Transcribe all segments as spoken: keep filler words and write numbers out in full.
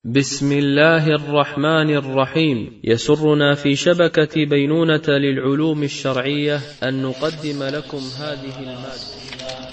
بسم الله الرحمن الرحيم. يسرنا في شبكة بينونة للعلوم الشرعية أن نقدم لكم هذه المادة.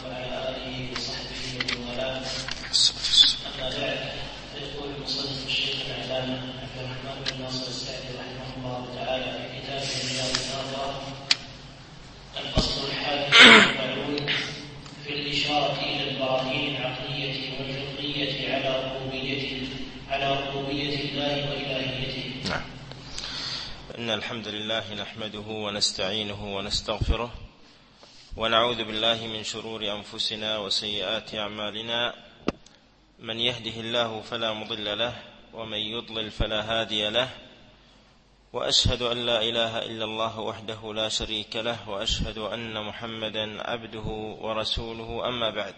الفصل الحادي والأربعون في الإشارة إلى البراهين العقلية والفقهية على ربوبية على ربوبية الله وإلهيته. نعم. إن الحمد لله نحمده ونستعينه ونستغفره ونعوذ بالله من شرور أنفسنا وسيئات أعمالنا. من يهده الله فلا مضل له ومن يضلل فلا هادي له، وأشهد أن لا إله إلا الله وحده لا شريك له، وأشهد أن محمدا عبده ورسوله. أما بعد،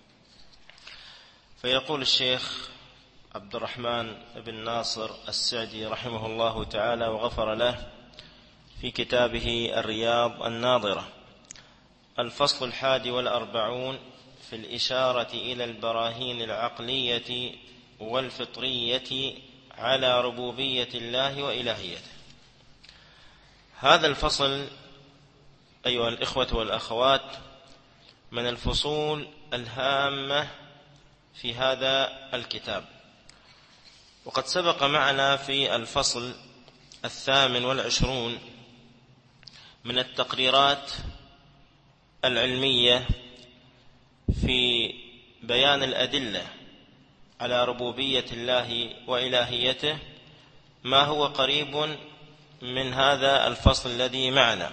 فيقول الشيخ عبد الرحمن بن ناصر السعدي رحمه الله تعالى وغفر له في كتابه الرياض الناظرة: الفصل الحادي والأربعون في الإشارة إلى البراهين العقلية والفطرية على ربوبية الله وإلهيته. هذا الفصل أيها الإخوة والأخوات من الفصول الهامة في هذا الكتاب، وقد سبق معنا في الفصل الثامن والعشرون من التقريرات العلمية في بيان الأدلة على ربوبية الله وإلهيته ما هو قريب من هذا الفصل الذي معنا.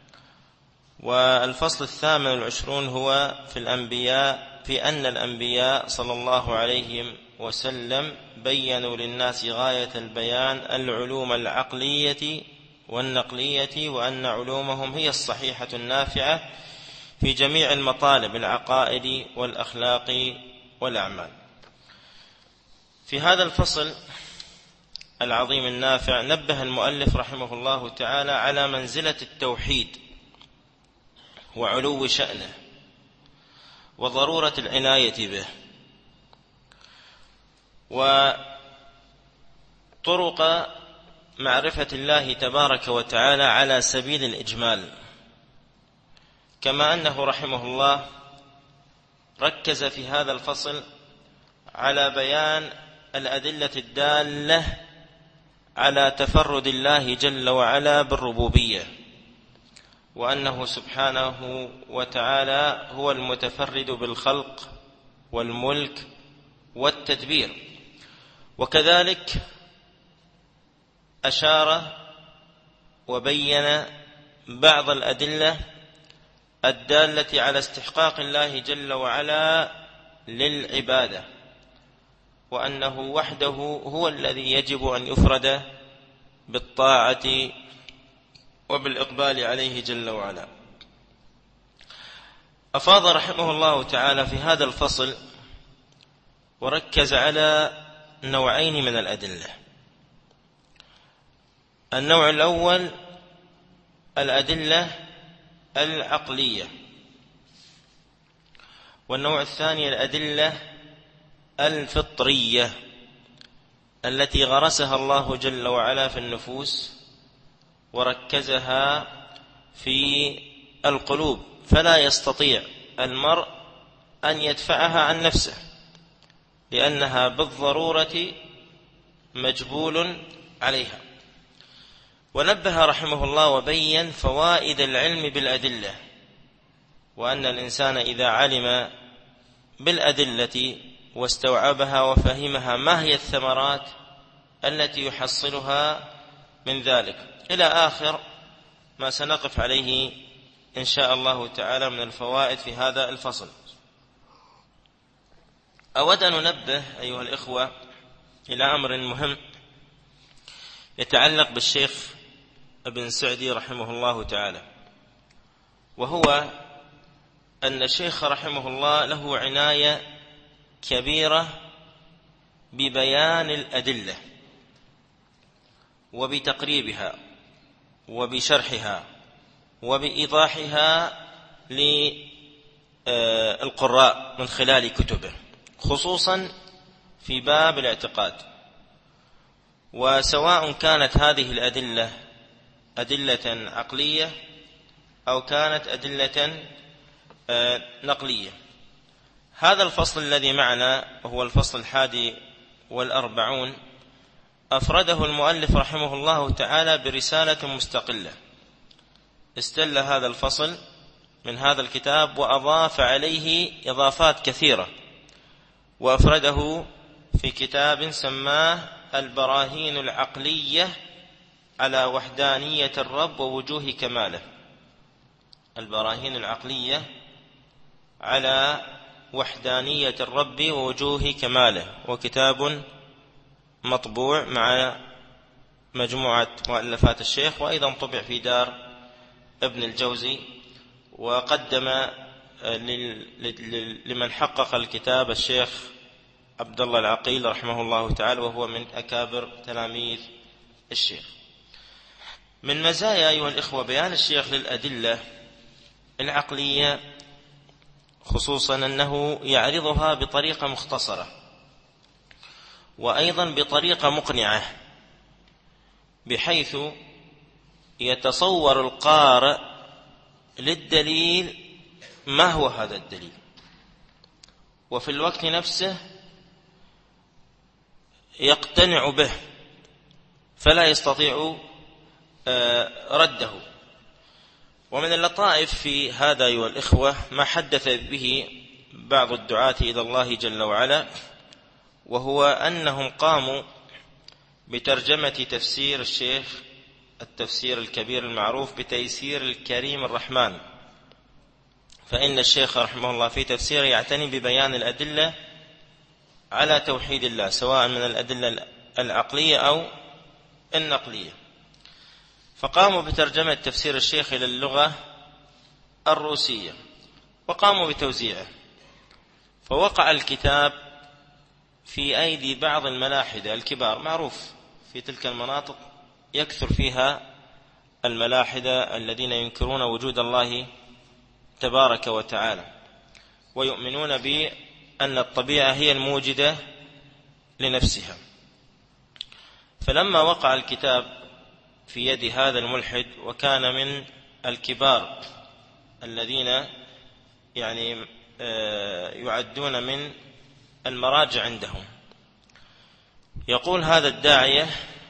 والفصل الثامن والعشرون هو في الأنبياء، في أن الأنبياء صلى الله عليه وسلم بيّنوا للناس غاية البيان العلوم العقلية والنقلية، وأن علومهم هي الصحيحة النافعة في جميع المطالب العقائد والأخلاق والأعمال. في هذا الفصل العظيم النافع نبه المؤلف رحمه الله تعالى على منزلة التوحيد وعلو شأنه وضرورة العناية به، وطرق معرفة الله تبارك وتعالى على سبيل الإجمال، كما أنه رحمه الله ركز في هذا الفصل على بيان الأدلة الدالة على تفرد الله جل وعلا بالربوبية، وأنه سبحانه وتعالى هو المتفرد بالخلق والملك والتدبير. وكذلك أشار وبين بعض الأدلة الدالة على استحقاق الله جل وعلا للعبادة، وأنه وحده هو الذي يجب أن يفرد بالطاعة وبالإقبال عليه جل وعلا. أفاض رحمه الله تعالى في هذا الفصل وركز على نوعين من الأدلة. النوع الأول الأدلة العقلية، والنوع الثاني الأدلة الفطرية التي غرسها الله جل وعلا في النفوس وركزها في القلوب، فلا يستطيع المرء أن يدفعها عن نفسه، لأنها بالضرورة مجبول عليها. ونبه رحمه الله وبين فوائد العلم بالأدلة، وأن الإنسان إذا علم بالأدلة واستوعبها وفهمها ما هي الثمرات التي يحصلها من ذلك، إلى آخر ما سنقف عليه إن شاء الله تعالى من الفوائد في هذا الفصل. أود أن ننبه أيها الإخوة إلى أمر مهم يتعلق بالشيخ ابن سعدي رحمه الله تعالى، وهو أن الشيخ رحمه الله له عناية كبيرة ببيان الأدلة وبتقريبها وبشرحها وبإيضاحها للقراء من خلال كتبه، خصوصا في باب الاعتقاد، وسواء كانت هذه الأدلة أدلة عقلية أو كانت أدلة نقلية. هذا الفصل الذي معنا هو الفصل الحادي والأربعون، أفرده المؤلف رحمه الله تعالى برسالة مستقلة، استل هذا الفصل من هذا الكتاب وأضاف عليه إضافات كثيرة، وأفرده في كتاب سماه البراهين العقلية على وحدانية الرب ووجوه كماله. البراهين العقلية على وحدانية الرب ووجوه كماله، وكتاب مطبوع مع مجموعة مؤلفات الشيخ، وأيضا طبع في دار ابن الجوزي. وقدم لمن حقق الكتاب الشيخ عبد الله العقيل رحمه الله تعالى، وهو من أكابر تلاميذ الشيخ. من مزايا أيها الإخوة بيان الشيخ للأدلة العقلية خصوصا أنه يعرضها بطريقة مختصرة وأيضا بطريقة مقنعة، بحيث يتصور القارئ للدليل ما هو هذا الدليل، وفي الوقت نفسه يقتنع به فلا يستطيع رده. ومن اللطائف في هذا أيها الإخوة ما حدث به بعض الدعاة إلى الله جل وعلا، وهو أنهم قاموا بترجمة تفسير الشيخ التفسير الكبير المعروف بتيسير الكريم الرحمن. فإن الشيخ رحمه الله في تفسيره يعتني ببيان الأدلة على توحيد الله، سواء من الأدلة العقلية أو النقلية. فقاموا بترجمة تفسير الشيخ إلى اللغة الروسية وقاموا بتوزيعه، فوقع الكتاب في أيدي بعض الملاحدة الكبار. معروف في تلك المناطق يكثر فيها الملاحدة الذين ينكرون وجود الله تبارك وتعالى، ويؤمنون بأن الطبيعة هي الموجدة لنفسها. فلما وقع الكتاب في يد هذا الملحد، وكان من الكبار الذين يعني يعدون من المراجع عندهم، يقول هذا الداعية: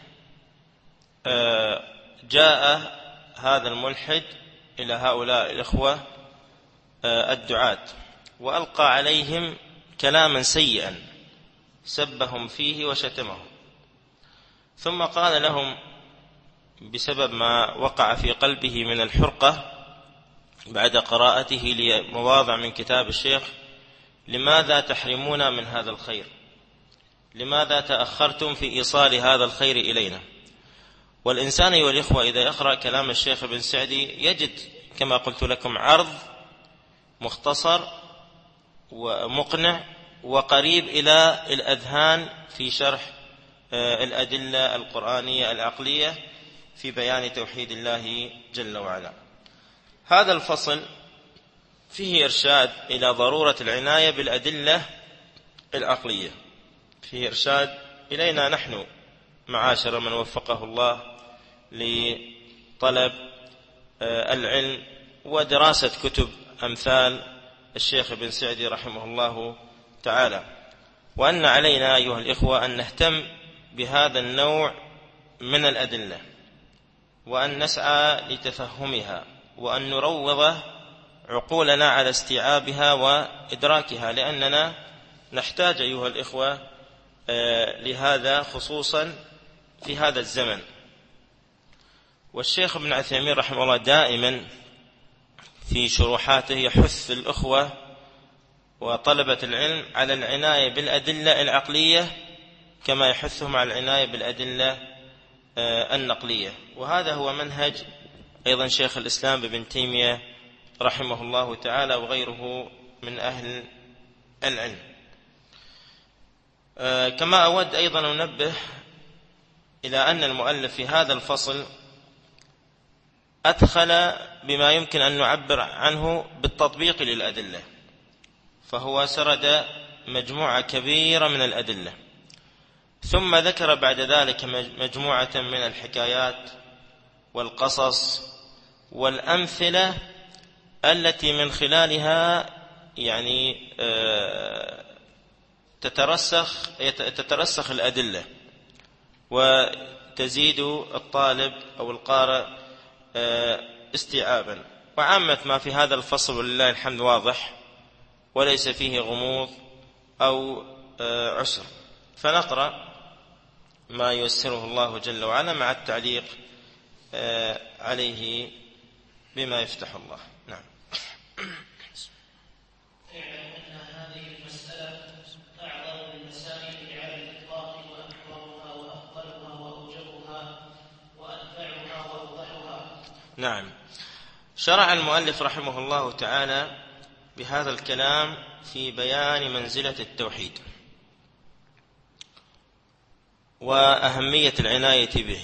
جاء هذا الملحد إلى هؤلاء الإخوة الدعاة وألقى عليهم كلاما سيئا، سبهم فيه وشتمهم، ثم قال لهم بسبب ما وقع في قلبه من الحرقة بعد قراءته لمواضع من كتاب الشيخ: لماذا تحرمون من هذا الخير؟ لماذا تأخرتم في إيصال هذا الخير إلينا؟ والإنسان أيها الإخوة إذا يقرأ كلام الشيخ ابن سعدي يجد كما قلت لكم عرض مختصر ومقنع وقريب إلى الأذهان في شرح الأدلة القرآنية العقلية في بيان توحيد الله جل وعلا. هذا الفصل فيه إرشاد إلى ضرورة العناية بالأدلة العقلية، فيه إرشاد إلينا نحن معاشر من وفقه الله لطلب العلم ودراسة كتب أمثال الشيخ ابن سعدي رحمه الله تعالى، وأن علينا أيها الإخوة أن نهتم بهذا النوع من الأدلة، وأن نسعى لتفهمها، وأن نروض عقولنا على استيعابها وإدراكها، لأننا نحتاج أيها الإخوة لهذا خصوصا في هذا الزمن. والشيخ ابن عثيمين رحمه الله دائما في شروحاته يحث الأخوة وطلبة العلم على العناية بالأدلة العقلية كما يحثهم على العناية بالأدلة النقلية. وهذا هو منهج أيضا شيخ الإسلام ابن تيمية رحمه الله تعالى وغيره من أهل العلم. كما أود أيضا أنبه إلى أن المؤلف في هذا الفصل أدخل بما يمكن أن نعبر عنه بالتطبيق للأدلة، فهو سرد مجموعة كبيرة من الأدلة، ثم ذكر بعد ذلك مجموعة من الحكايات والقصص والأمثلة التي من خلالها يعني تترسخ تترسخ الأدلة وتزيد الطالب أو القارئ استيعابا. وعامة ما في هذا الفصل ولله الحمد واضح وليس فيه غموض أو عسر، فنقرأ ما ييسره الله جل وعلا مع التعليق عليه بما يفتح الله. نعم. اعلم أن هذه المسألة أعظم المسائل على الإطلاق وأكبرها وأفضلها وأوجبها وأنفعها وأوضحها. نعم. شرع المؤلف رحمه الله تعالى بهذا الكلام في بيان منزلة التوحيد وأهمية العناية به،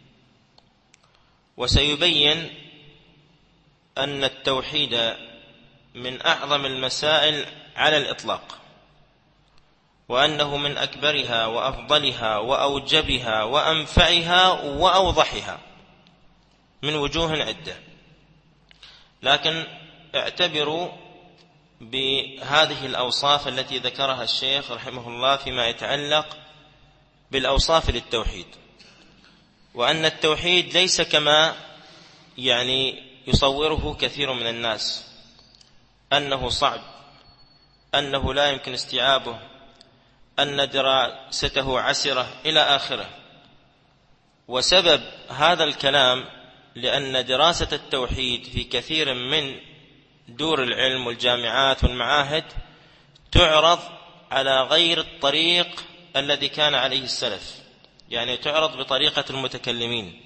وسيبين أن التوحيد من أعظم المسائل على الإطلاق، وأنه من أكبرها وأفضلها وأوجبها وأنفعها وأوضحها من وجوه عدة. لكن اعتبروا بهذه الأوصاف التي ذكرها الشيخ رحمه الله فيما يتعلق بالأوصاف للتوحيد، وأن التوحيد ليس كما يعني يصوره كثير من الناس أنه صعب، أنه لا يمكن استيعابه، أن دراسته عسرة إلى آخره. وسبب هذا الكلام لأن دراسة التوحيد في كثير من دور العلم والجامعات والمعاهد تعرض على غير الطريق الذي كان عليه السلف، يعني تعرض بطريقة المتكلمين،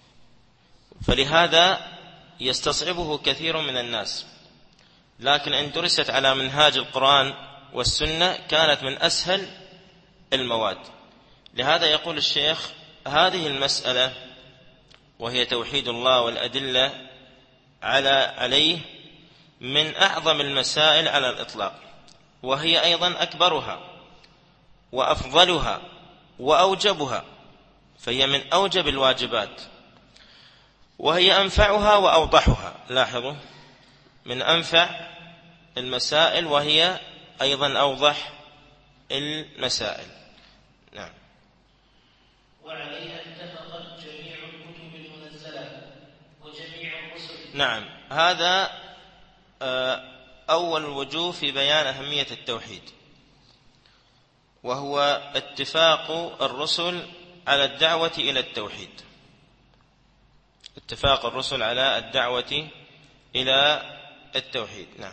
فلهذا يستصعبه كثير من الناس. لكن إن درست على منهاج القرآن والسنة كانت من أسهل المواد. لهذا يقول الشيخ هذه المسألة وهي توحيد الله والأدلة على عليه من أعظم المسائل على الإطلاق، وهي أيضا أكبرها وأفضلها وأوجبها، فهي من أوجب الواجبات، وهي أنفعها وأوضحها. لاحظوا، من أنفع المسائل وهي أيضا أوضح المسائل. نعم. وعليها اتفقت جميع الكتب المنزلة وجميع الرسل. نعم، هذا أول وجوه في بيان أهمية التوحيد، وهو اتفاق الرسل على الدعوة إلى التوحيد، اتفاق الرسل على الدعوة إلى التوحيد. نعم.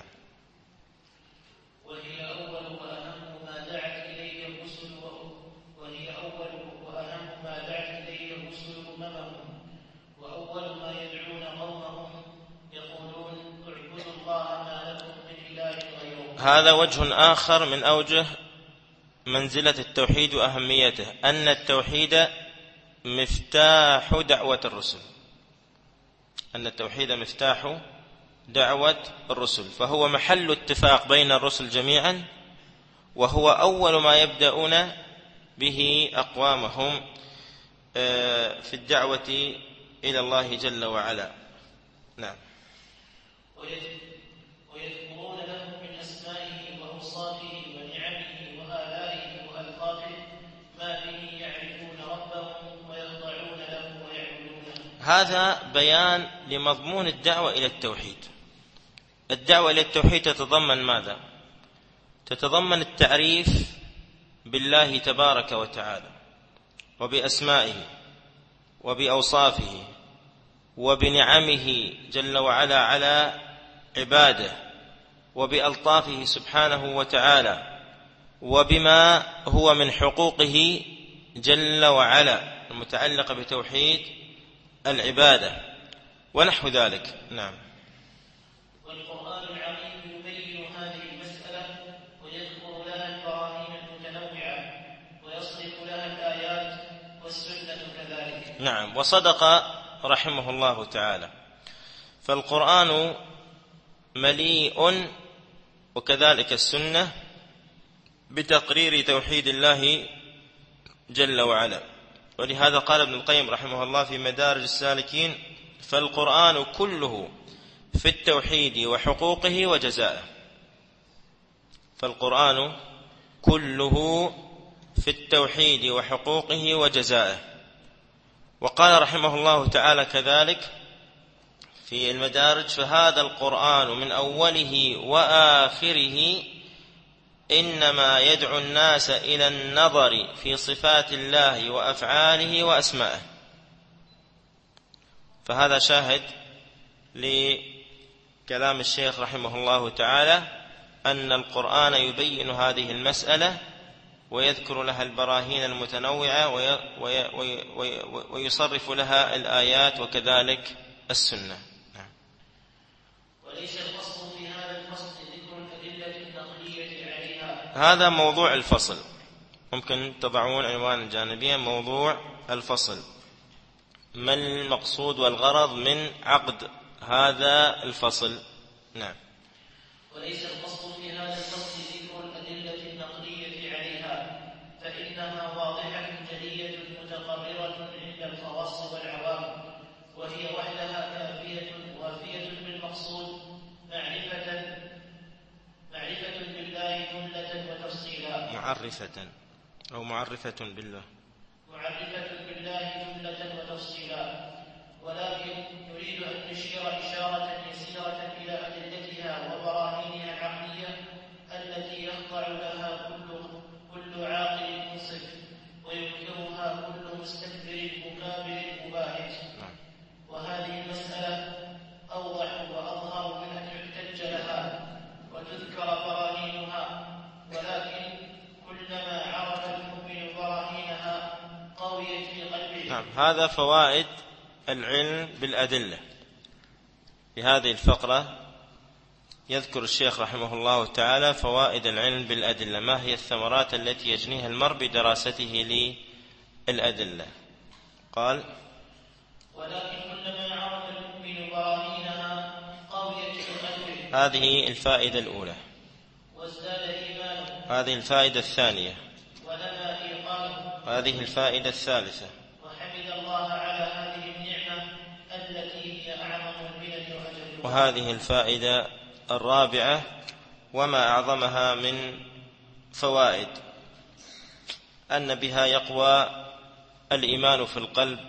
وهي أول وأهم ما دعت إليه الرسل وهي أول وأهم ما دعت إليه الرسل أممهم، وأول ما يدعون قومهم يقولون اعبدوا الله ما لكم من إله غيره. هذا وجه آخر من أوجه منزلة التوحيد وأهميته، أن التوحيد مفتاح دعوة الرسل، أن التوحيد مفتاح دعوة الرسل، فهو محل اتفاق بين الرسل جميعا، وهو أول ما يبدأون به أقوامهم في الدعوة إلى الله جل وعلا. نعم. ويذكرون له من أسمائه وأوصافه ونعمه وآلائه وألطافه ما به يعرفون ربهم ويخضعون له ويعبدونه. هذا بيان لمضمون الدعوة إلى التوحيد. الدعوة إلى التوحيد تتضمن ماذا؟ تتضمن التعريف بالله تبارك وتعالى وبأسمائه وبأوصافه وبنعمه جل وعلا على عباده وبألطافه سبحانه وتعالى وبما هو من حقوقه جل وعلا المتعلقة بتوحيد العبادة ونحو ذلك. نعم. والقرآن العظيم يبين هذه المسألة ويذكر لها البراهين المتنوعة ويصرف لها الآيات والسنة كذلك. نعم. وصدق رحمه الله تعالى، فالقرآن مليء وكذلك السنة بتقرير توحيد الله جل وعلا. ولهذا قال ابن القيم رحمه الله في مدارج السالكين: فالقرآن كله في التوحيد وحقوقه وجزائه. فالقرآن كله في التوحيد وحقوقه وجزائه. وقال رحمه الله تعالى كذلك في المدارج: فهذا القرآن من أوله وآخره إنما يدعو الناس إلى النظر في صفات الله وأفعاله وأسمائه. فهذا شاهد لكلام الشيخ رحمه الله تعالى أن القرآن يبين هذه المسألة ويذكر لها البراهين المتنوعة ويصرف لها الآيات وكذلك السنة. نعم. وليس الفصل في هذا الفصل ذكر الأدلة النقلية عليها. هذا موضوع الفصل، ممكن تضعون عنوان جانبيا: موضوع الفصل. ما المقصود والغرض من عقد هذا الفصل؟ نعم. وليس الفصل في هذا الفصل ذكر الأدلة النقلية عليها، فإنها واضحة جلية متقررة عند الخواص والعوام، وهي وحدها كافية وافية بالمقصود معرفة معرفة بالله جملة وتفصيلا. معرفة أو معرفة بالله معرفة بالله جملة وتفصيلا. ولكن نريد أن نشير إشارة يسيرة إلى أدلتها وبراهينها العقلية التي يخضع لها كل كل عاقل منصف وينكرها كل مستكبر مكابر مباهج. وهذه المسألة أوضح وأظهر من أن يحتج لها وتذكر براهينها، ولكن كلما عرف المؤمن براهينها قويت في قلبه. نعم. هذا فوائد العلم بالأدلة. في هذه الفقرة يذكر الشيخ رحمه الله تعالى فوائد العلم بالأدلة، ما هي الثمرات التي يجنيها المرء بدراسته للأدلة. قال: ولكن كلما عرف المؤمن براهينها قويت في قلبه. هذه الفائدة الأولى. وازداد إيمانه. هذه الفائدة الثانية. ونمى إيقانه. هذه الفائدة الثالثة. وحمد الله على هذه النعمة التي هي أعظم المنن وأجلها. وهذه الفائدة الرابعة وما أعظمها من فوائد: أن بها يقوى الإيمان في القلب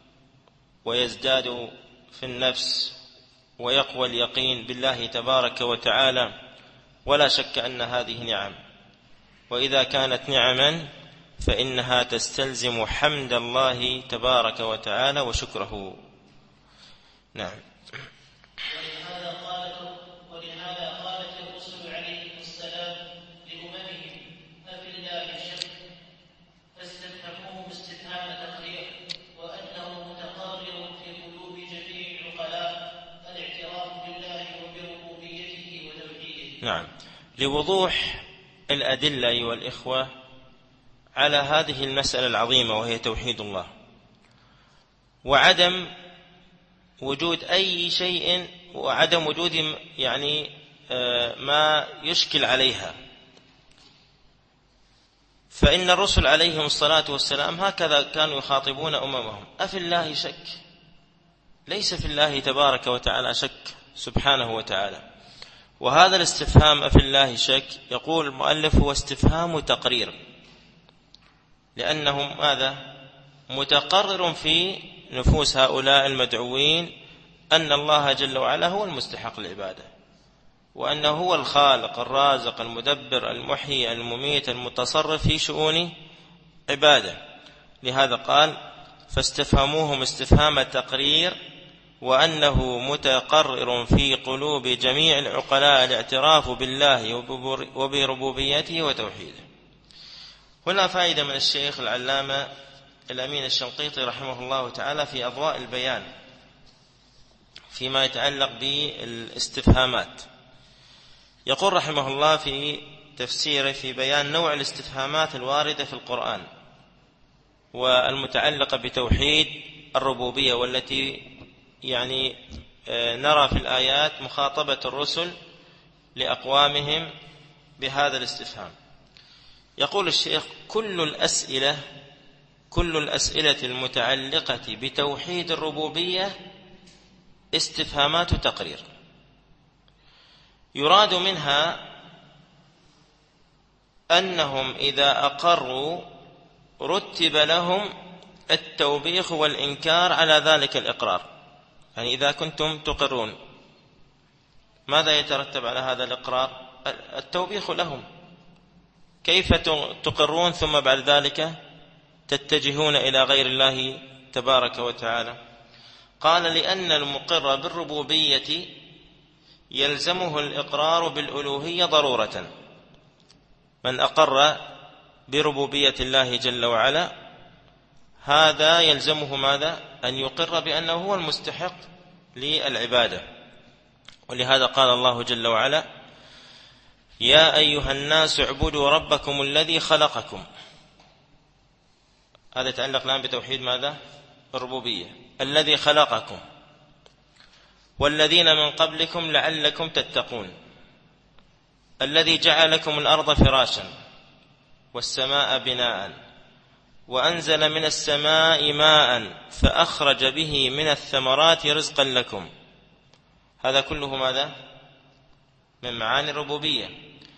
ويزداد في النفس ويقوى اليقين بالله تبارك وتعالى. ولا شك أن هذه نعم، وإذا كانت نعما فإنها تستلزم حمد الله تبارك وتعالى وشكره. نعم. ولهذا قالت ولهذا قالت الرسل عليهم السلام لأممهم: أفي الله شك؟ فاستفهموه استفهام تقرير، وأنه متقرر في قلوب جميع العقلاء الاعتراف بالله وبربوبيته وتوحيده. نعم. لوضوح الأدلة أيها الإخوة على هذه المسألة العظيمة وهي توحيد الله، وعدم وجود أي شيء وعدم وجود يعني ما يشكل عليها. فإن الرسل عليهم الصلاة والسلام هكذا كانوا يخاطبون أممهم: أفي الله شك؟ ليس في الله تبارك وتعالى شك سبحانه وتعالى. وهذا الاستفهام أفي الله شك يقول المؤلف هو استفهام تقرير، لأنه ماذا؟ متقرر في نفوس هؤلاء المدعوين أن الله جل وعلا هو المستحق العبادة، وأنه هو الخالق الرازق المدبر المحيي المميت المتصرف في شؤون عباده. لهذا قال: فاستفهموهم استفهام تقرير، وأنه متقرر في قلوب جميع العقلاء الاعتراف بالله وبربوبيته وتوحيده. هنا فائدة من الشيخ العلامة الأمين الشنقيطي رحمه الله تعالى في أضواء البيان فيما يتعلق بالاستفهامات. يقول رحمه الله في تفسيره في بيان نوع الاستفهامات الواردة في القرآن والمتعلقة بتوحيد الربوبية، والتي يعني نرى في الآيات مخاطبة الرسل لأقوامهم بهذا الاستفهام. يقول الشيخ: كل الأسئلة كل الأسئلة المتعلقة بتوحيد الربوبية استفهامات تقرير، يراد منها أنهم إذا أقروا رتب لهم التوبيخ والإنكار على ذلك الإقرار. يعني إذا كنتم تقرون ماذا يترتب على هذا الإقرار؟ التوبيخ لهم. كيف تقرون ثم بعد ذلك تتجهون إلى غير الله تبارك وتعالى؟ قال لأن المقر بالربوبية يلزمه الإقرار بالألوهية ضرورة. من أقر بربوبية الله جل وعلا هذا يلزمه ماذا؟ أن يقر بأنه هو المستحق للعبادة. ولهذا قال الله جل وعلا: يا أيها الناس اعبدوا ربكم الذي خلقكم. هذا يتعلق الآن بتوحيد ماذا؟ الربوبية. الذي خلقكم والذين من قبلكم لعلكم تتقون. الذي جعل لكم الأرض فراشا والسماء بناء وأنزل من السماء ماء فأخرج به من الثمرات رزقا لكم. هذا كله ماذا؟ من معاني الربوبية.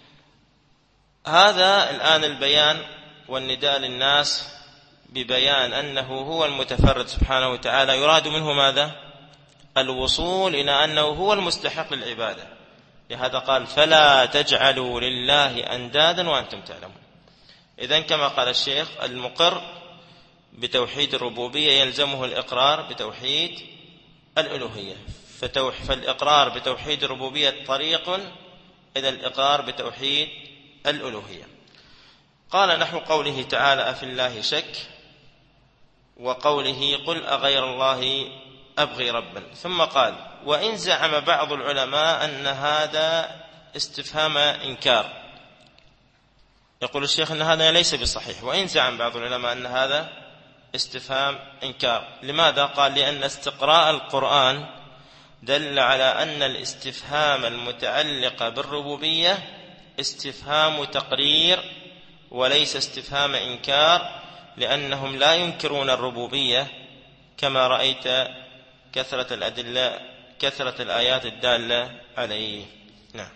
هذا الآن البيان والنداء للناس ببيان أنه هو المتفرد سبحانه وتعالى، يراد منه ماذا؟ الوصول إلى أنه هو المستحق للعبادة. لهذا قال: فلا تجعلوا لله أندادا وأنتم تعلمون. إذن كما قال الشيخ، المقر بتوحيد الربوبية يلزمه الإقرار بتوحيد الألوهية، فالإقرار بتوحيد الربوبية طريق إلى الإقرار بتوحيد الألوهية. قال نحو قوله تعالى: أفي الله شك، وقوله: قل أغير الله أبغي ربا. ثم قال: وإن زعم بعض العلماء أن هذا استفهام إنكار. يقول الشيخ أن هذا ليس بصحيح. وإن زعم بعض العلماء أن هذا استفهام إنكار. لماذا؟ قال: لأن استقراء القرآن دل على أن الاستفهام المتعلق بالربوبية استفهام تقرير وليس استفهام إنكار، لأنهم لا ينكرون الربوبية كما رأيت كثرة الأدلة كثرة الآيات الدالة عليه. نعم.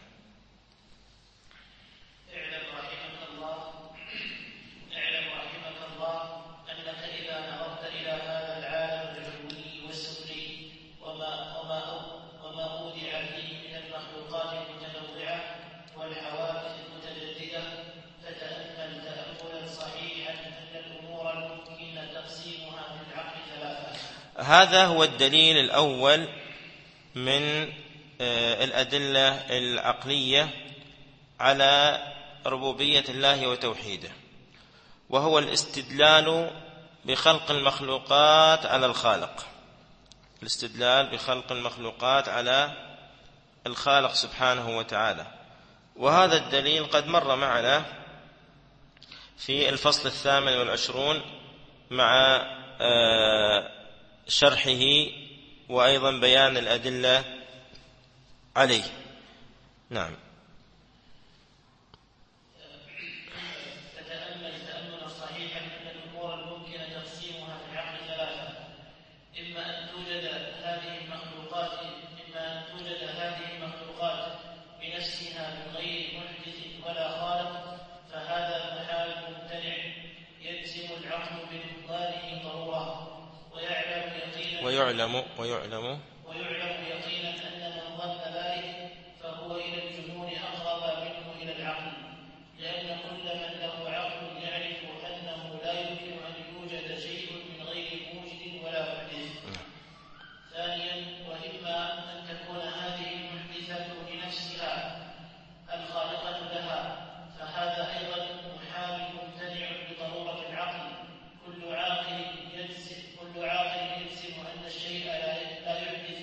اعلم رحمك الله اعلم رحمك الله أنك إذا نظرت إلى هذا العالم العلوي والسفلي وما وما وما أودع فيه من المخلوقات المتنوعة والحوادث المتجددة، فتأمل تأملا صحيحا أن الأمور الممكن تقسيمها بالعقل ثلاثة. هذا هو الدليل الأول من الأدلة العقلية على ربوبية الله وتوحيده، وهو الاستدلال بخلق المخلوقات على الخالق. الاستدلال بخلق المخلوقات على الخالق سبحانه وتعالى. وهذا الدليل قد مر معنا في الفصل الثامن والعشرون مع شرحه وأيضا بيان الأدلة عليه. نعم. فتأمل تأملا صحيحا أن الأمور الممكن تقسيمها في العقل ثلاثة: إما أن توجد هذه المخلوقات إما أن توجد هذه المخلوقات بنفسها من غير محدث ولا خالق، فهذا محال ممتنع يجزم العقل ببطلانه ضرورة. ويعلم يقينا ويعلم ويعلم ويعلم يقينا أن من ظن ذلك فهو إلى الجنون أقرب منه إلى العقل، لأن كل من له عقل يعرف أنه لا يمكن أن يوجد شيء من غير موجد ولا محدث. ثانيا: وإما أن تكون هذه المحدثة لنفسها الخالقة لها، فهذا أيضا محال ممتنع بضرورة العقل. كل عاقل يجزم كل عاقل يجزم أن الشيء لا يحدث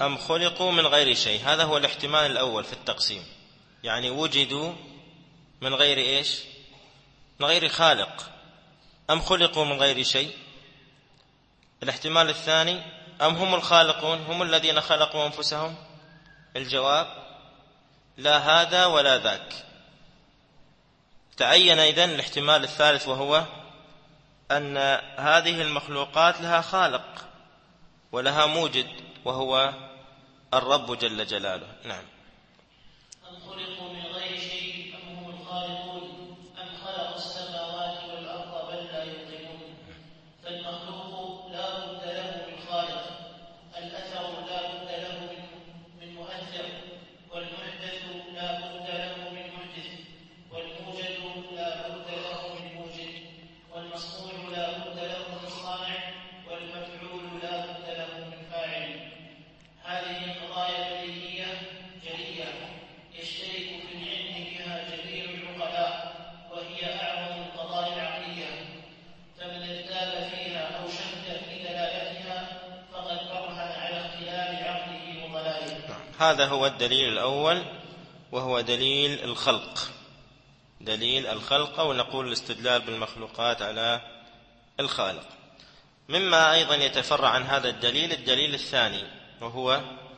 أم خلقوا من غير شيء. هذا هو الاحتمال الأول في التقسيم، يعني وجدوا من غير إيش؟ من غير خالق. أم خلقوا من غير شيء. الاحتمال الثاني أم هم الخالقون، هم الذين خلقوا أنفسهم. الجواب لا هذا ولا ذاك. تعين إذن الاحتمال الثالث، وهو أن هذه المخلوقات لها خالق ولها موجد، وهو الرب جل جلاله. نعم. أم خلقوا من غير شيء أم هم الخالقون أم خلقوا السماوات والأرض بل لا يوقنون. فالمخلوق لا بد له من خالق، الأثر لا بد له من مؤثر، والمحدث لا بد له من محدث، والموجد لا بد له من موجد، والمصنوع لا بد له من صانع، والمفعول لا بد له من فاعل. هذه قضايا بديهية جلية يشترك في العلم بها جميع العقلاء، وهي أعظم القضايا العقلية، فمن ارتاب فيها أو شك في دلالتها فقد برهن على اختلال عقله وضلاله. هذا هو الدليل الأول، وهو دليل الخلق. دليل الخلق، أو نقول الاستدلال بالمخلوقات على الخالق. مما أيضا يتفرع عن هذا الدليل الدليل الثاني، وهو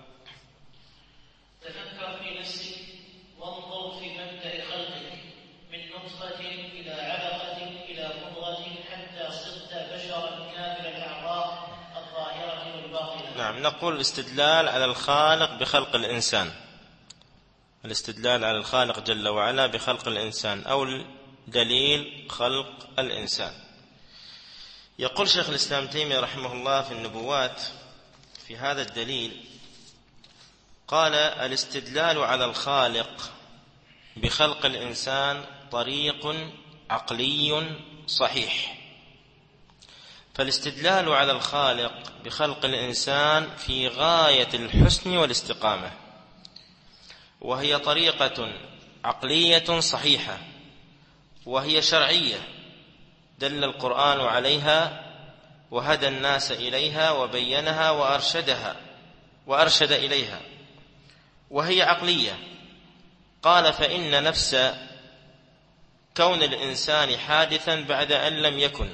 تفكر في نفسك وانظر في مبدأ خلقك من نطفة إلى علقة إلى مضغة حتى صرت بشرا كامل الأعضاء الظاهرة والباطنة. نعم، نقول الاستدلال على الخالق بخلق الإنسان، الاستدلال على الخالق جل وعلا بخلق الإنسان، أو دليل خلق الإنسان. يقول شيخ الإسلام تيمية رحمه الله في النبوات في هذا الدليل، قال: الاستدلال على الخالق بخلق الإنسان طريق عقلي صحيح. فالاستدلال على الخالق بخلق الإنسان في غاية الحسن والاستقامة، وهي طريقة عقلية صحيحة، وهي شرعية دل القرآن عليها وهدى الناس إليها وبينها وأرشدها وأرشد إليها، وهي عقلية. قال: فإن نفس كون الإنسان حادثا بعد أن لم يكن،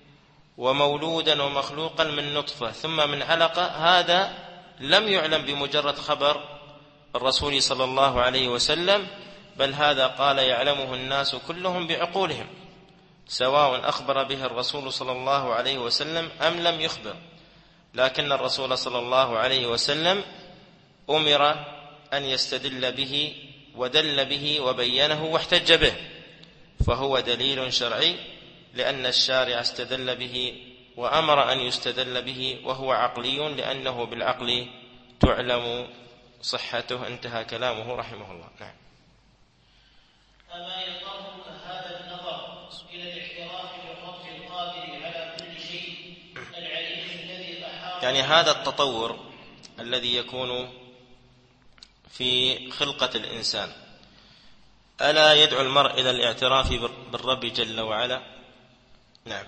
ومولودا ومخلوقا من نطفة ثم من علقة، هذا لم يعلم بمجرد خبر الرسول صلى الله عليه وسلم، بل هذا قال يعلمه الناس كلهم بعقولهم، سواء أخبر به الرسول صلى الله عليه وسلم أم لم يخبر. لكن الرسول صلى الله عليه وسلم أمر أن يستدل به ودل به وبينه واحتج به، فهو دليل شرعي، لأن الشارع استدل به وأمر أن يستدل به، وهو عقلي لأنه بالعقل تعلم صحته. انتهى كلامه رحمه الله. نعم. أما يضطرك هذا النظر إلى الاعتراف بالرب القادر على كل شيء العليم الذي أحاط، يعني هذا التطور الذي يكون في خلقة الإنسان، ألا يدعو المرء إلى الاعتراف بالرب جل وعلا؟ نعم.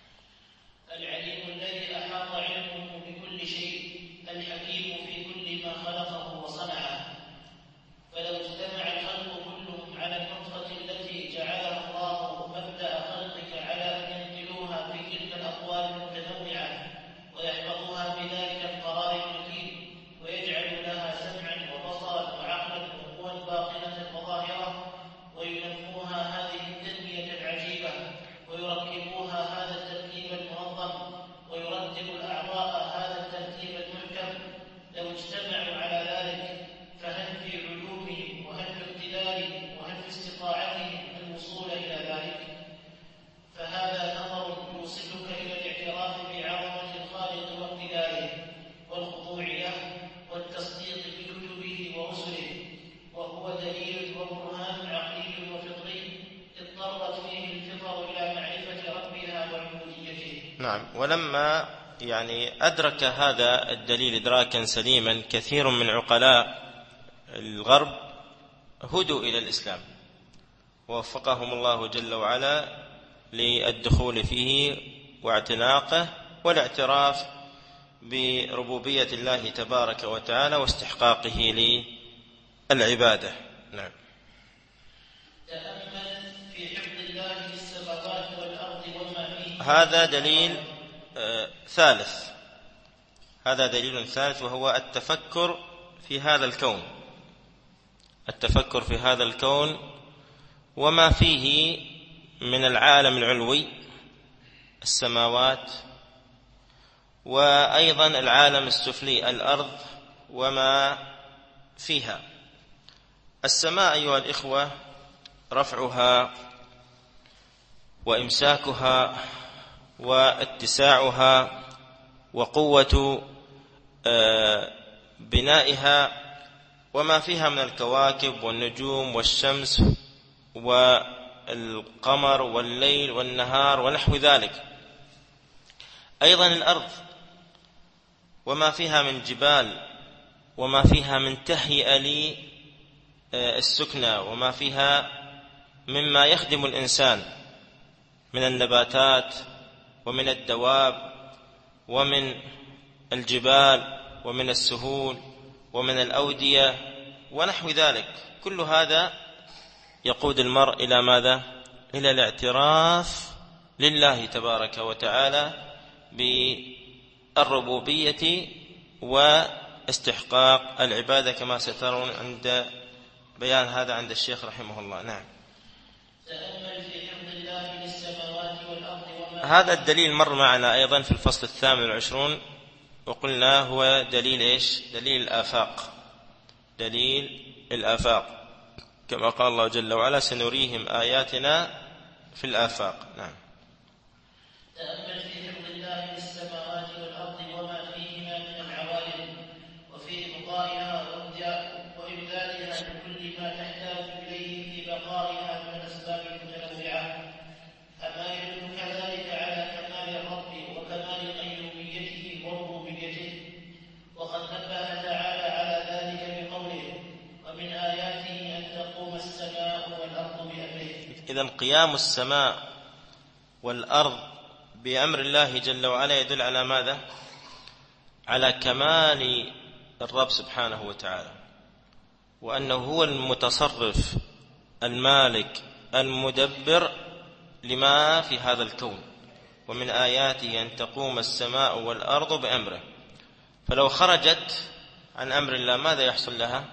العليم الذي أحاط علمه بكل شيء، الحكيم في كل ما خلقه وصنعه. فلو اجتمع الخلق كلهم على النطفة التي جعلها الله مبدأ خلقك على أن ينقلوها في تلك الأقوال المتنوعة ويحفظوها بذلك القرار المتين، ويجعلوا لها سمعا وبصرا وعقلا وقوى باطنة وظاهرة، وينموها هذه التنمية العجيبة، ويركبوها هذا التركيب المنظم، ويرتب الأعضاء هذا الترتيب المحكم، لو اجتمعوا على ذلك فهل في علومهم وهل في اقتدارهم وهل في استطاعتهم الوصول إلى ذلك؟ فهذا نظر يوصلك إلى الاعتراف بعظمة الخالق واقتداره والخضوع له والتصديق بكتبه ورسله، وهو دليل وبرهان عقلي وفطري اضطرت فيه الفطر إلى معرفة ربها وعبوديته. نعم. ولما يعني أدرك هذا الدليل إدراكا سليما كثير من عقلاء الغرب هدوا إلى الإسلام، ووفقهم الله جل وعلا للدخول فيه واعتناقه والاعتراف بربوبية الله تبارك وتعالى واستحقاقه للعبادة. نعم. تأمل في حفظ الله للسماوات والأرض وما فيه. هذا دليل آه ثالث هذا دليل ثالث وهو التفكر في هذا الكون التفكر في هذا الكون وما فيه من العالم العلوي، السماوات، وأيضا العالم السفلي، الأرض وما فيها. السماء أيها الإخوة رفعها وإمساكها واتساعها وقوة بنائها وما فيها من الكواكب والنجوم والشمس والقمر والليل والنهار ونحو ذلك. أيضا الأرض وما فيها من جبال وما فيها من تهيئة للسكنى وما فيها مما يخدم الإنسان من النباتات ومن الدواب ومن الجبال ومن السهول ومن الأودية ونحو ذلك. كل هذا يقود المرء إلى ماذا؟ إلى الاعتراف لله تبارك وتعالى بالربوبية واستحقاق العبادة كما سترون عند بيان هذا عند الشيخ رحمه الله. نعم. تأمل في حفظ الله للسماوات والأرض وما هذا الدليل مر معنا أيضا في الفصل الثامن والعشرون وقلنا هو دليل إيش؟ دليل الآفاق دليل الآفاق كما قال الله جل وعلا سنريهم آياتنا في الآفاق. نعم. تأمل في حفظ الله للسماوات والأرض وما فيهما من العوالم وفي بقائها وإمدادها بكل ما تحتاج إليه في بقائها من الأسباب المتنوعة. أما يدل كذلك على كمال الرب وكمال قيوميته وربوبيته. وقد نبه تعالى على ذلك بقوله ومن آياته أن تقوم السماء والأرض بأمره. إذن قيام السماء والأرض بأمر الله جل وعلا يدل على ماذا؟ على كمال الرب سبحانه وتعالى وأنه هو المتصرف المالك المدبر لما في هذا الكون. ومن آياته أن تقوم السماء والأرض بأمره. فلو خرجت عن أمر الله ماذا يحصل لها؟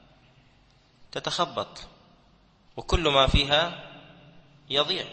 تتخبط وكل ما فيها يضيع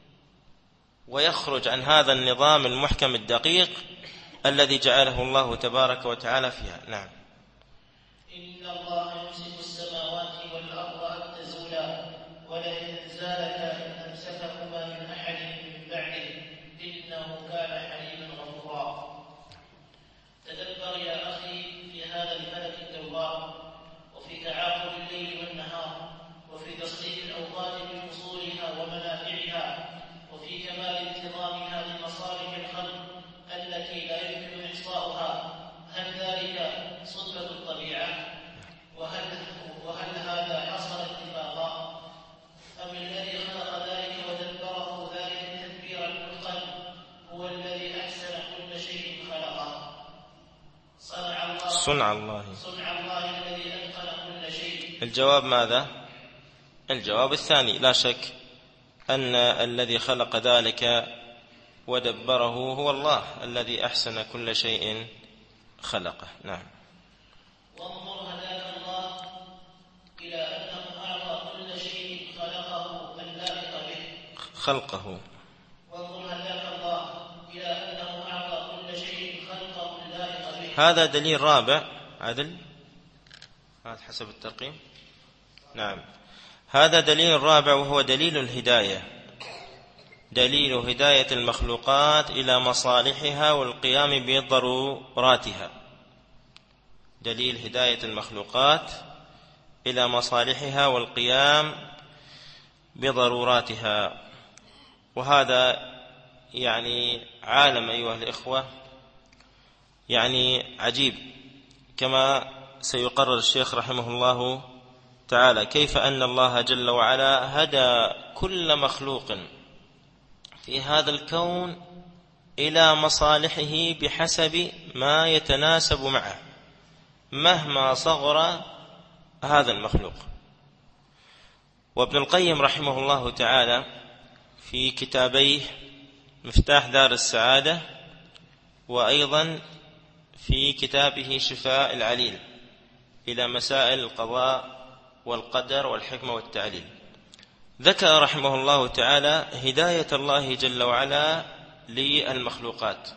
ويخرج عن هذا النظام المحكم الدقيق الذي جعله الله تبارك وتعالى فيها. نعم. إن الله يمسك السماوات والأرض أن تزولا ولئن زالتا إن أمسكهما من أحد من بعده إنه كان حليما غفورا. تدبر يا أخي في هذا الملك التواب وفي تعاقب الليل والنهار وفي تصريف الأوقات بفصولها ومنافعها وفي كمال انتظامها لمصالح الخلق التي لا يمكن إحصاؤها. هل ذلك صدفة الطبيعة؟ وهل, وهل هذا حصل اتفاقا؟ أم الذي خلق ذلك ودبره ذلك تدبيرا متقنا هو الذي أحسن كل شيء خلقه؟ صنع الله صنع الله صنع الله الذي أتقن كل شيء. الجواب ماذا؟ الجواب الثاني. لا شك أن الذي خلق ذلك ودبره هو الله الذي أحسن كل شيء خلقه. نعم. وانظر هداك الله إلى أنه أعطى كل شيء خلقه اللائق به خلقه وانظر هداك الله إلى أنه أعطى كل شيء خلقه اللائق به. هذا دليل رابع. عدل هذا حسب الترقيم. نعم. هذا دليل رابع وهو دليل الهداية دليل هداية المخلوقات إلى مصالحها والقيام بضروراتها. دليل هداية المخلوقات إلى مصالحها والقيام بضروراتها. وهذا يعني عالم أيها الإخوة يعني عجيب كما سيقرر الشيخ رحمه الله تعالى كيف أن الله جل وعلا هدى كل مخلوق في هذا الكون إلى مصالحه بحسب ما يتناسب معه مهما صغر هذا المخلوق. وابن القيم رحمه الله تعالى في كتابيه مفتاح دار السعادة وأيضا في كتابه شفاء العليل إلى مسائل القضاء والقدر والحكمة والتعليل ذكر رحمه الله تعالى هداية الله جل وعلا للمخلوقات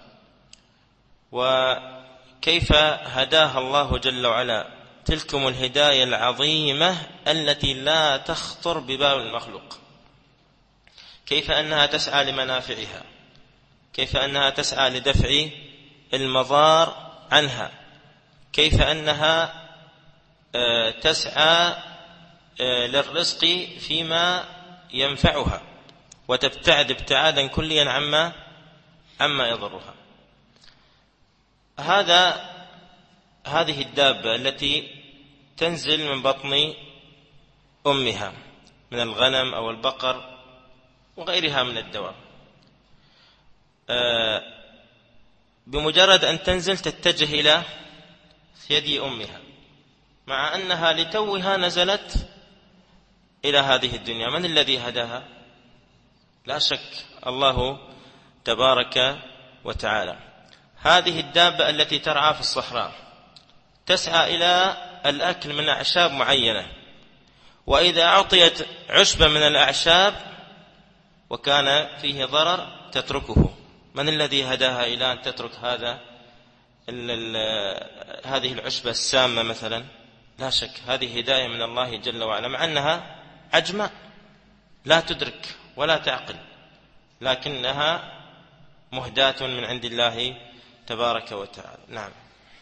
وكيف هداها الله جل وعلا، تلكم الهداية العظيمة التي لا تخطر ببال المخلوق، كيف أنها تسعى لمنافعها، كيف أنها تسعى لدفع المضار عنها، كيف أنها تسعى للرزق فيما ينفعها وتبتعد ابتعادا كليا عما عما يضرها. هذا هذه الدابة التي تنزل من بطن أمها من الغنم أو البقر وغيرها من الدواب، بمجرد أن تنزل تتجه إلى ثدي أمها، مع أنها لتوها نزلت إلى هذه الدنيا. من الذي هداها؟ لا شك الله تبارك وتعالى. هذه الدابة التي ترعى في الصحراء تسعى إلى الأكل من أعشاب معينة، وإذا أعطيت عشبا من الأعشاب وكان فيه ضرر تتركه. من الذي هداها إلى أن تترك هذا هذه العشبة السامة مثلا؟ لا شك هذه هداية من الله جل وعلا، مع أنها عجماء لا تدرك ولا تعقل، لكنها مهداة من عند الله تبارك وتعالى. نعم.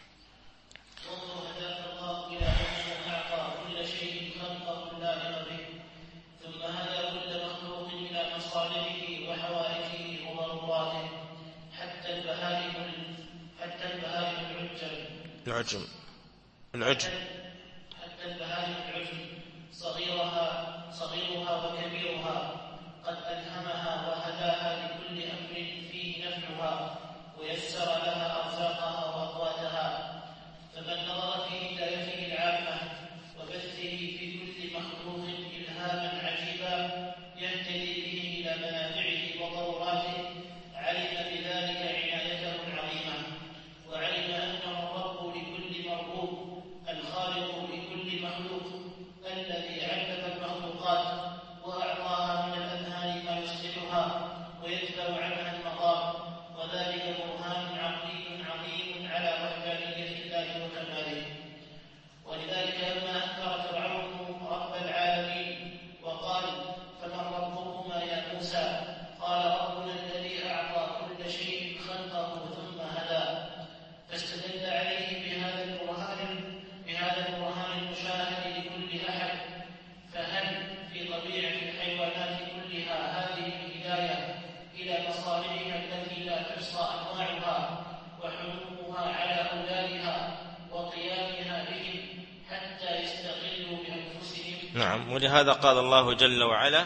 العجم العجم حتى البهائم العجم صغيرها صغيرها وكبيرها قد ألهمها وهداها لكل أمر فيه نفعها ويسر لها أرزاقها وأقواتها. فمن نظر في هدايته العامة وبثه في كل مخلوق إلهاما عجيبا يهتدي به إلى منافعه وضروراته علم بذلك عنايته العظيمة، وعلم أنه الرب لكل مربوب الخالق لكل مخلوق الذي علم المخلوقات وأعطاها من الأذهان ما يصلحها ويدفع عنها المضار، وذلك برهان عقلي عظيم على وحدانية الله وكماله. ولذلك لما أنكر فرعون رب العالمين وقال فمن ربكما يا موسى؟ قال ربنا الذي أعطى كل شيء خلقه ثم هدى، فاستدل عليه بهذا البرهان بهذا البرهان المشاهد لكل أحد. فهل في طبيعة الحيوانات كلها هذه الهداية إلى مصالحها التي لا تحصى أنواعها وحنوها على أولادها وقيامها بهم حتى يستقلوا بأنفسهم؟ نعم. ولهذا قال الله جل وعلا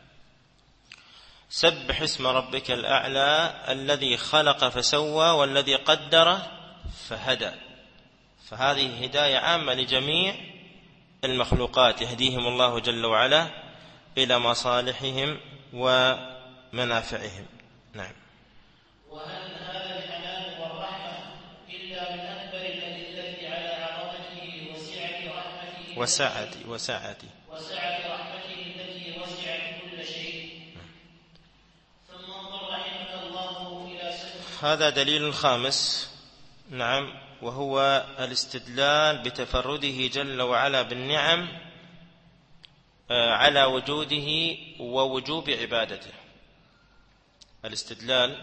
سبح اسم ربك الأعلى الذي خلق فسوى والذي قدر فهدى. فهذه هداية عامة لجميع المخلوقات يهديهم الله جل وعلا إلى مصالحهم ومنافعهم. نعم. وهل هذا الحنان والرحمة إلا من أكبر الأدلة على عظمته وسعة رحمته وسعته وسعته وسعة رحمته التي وسعت كل شيء؟ ثم انظر رحمك الله إلى سبب هذا دليل خامس. نعم. وهو الاستدلال بتفرده جل وعلا بالنعم على وجوده ووجوب عبادته. الاستدلال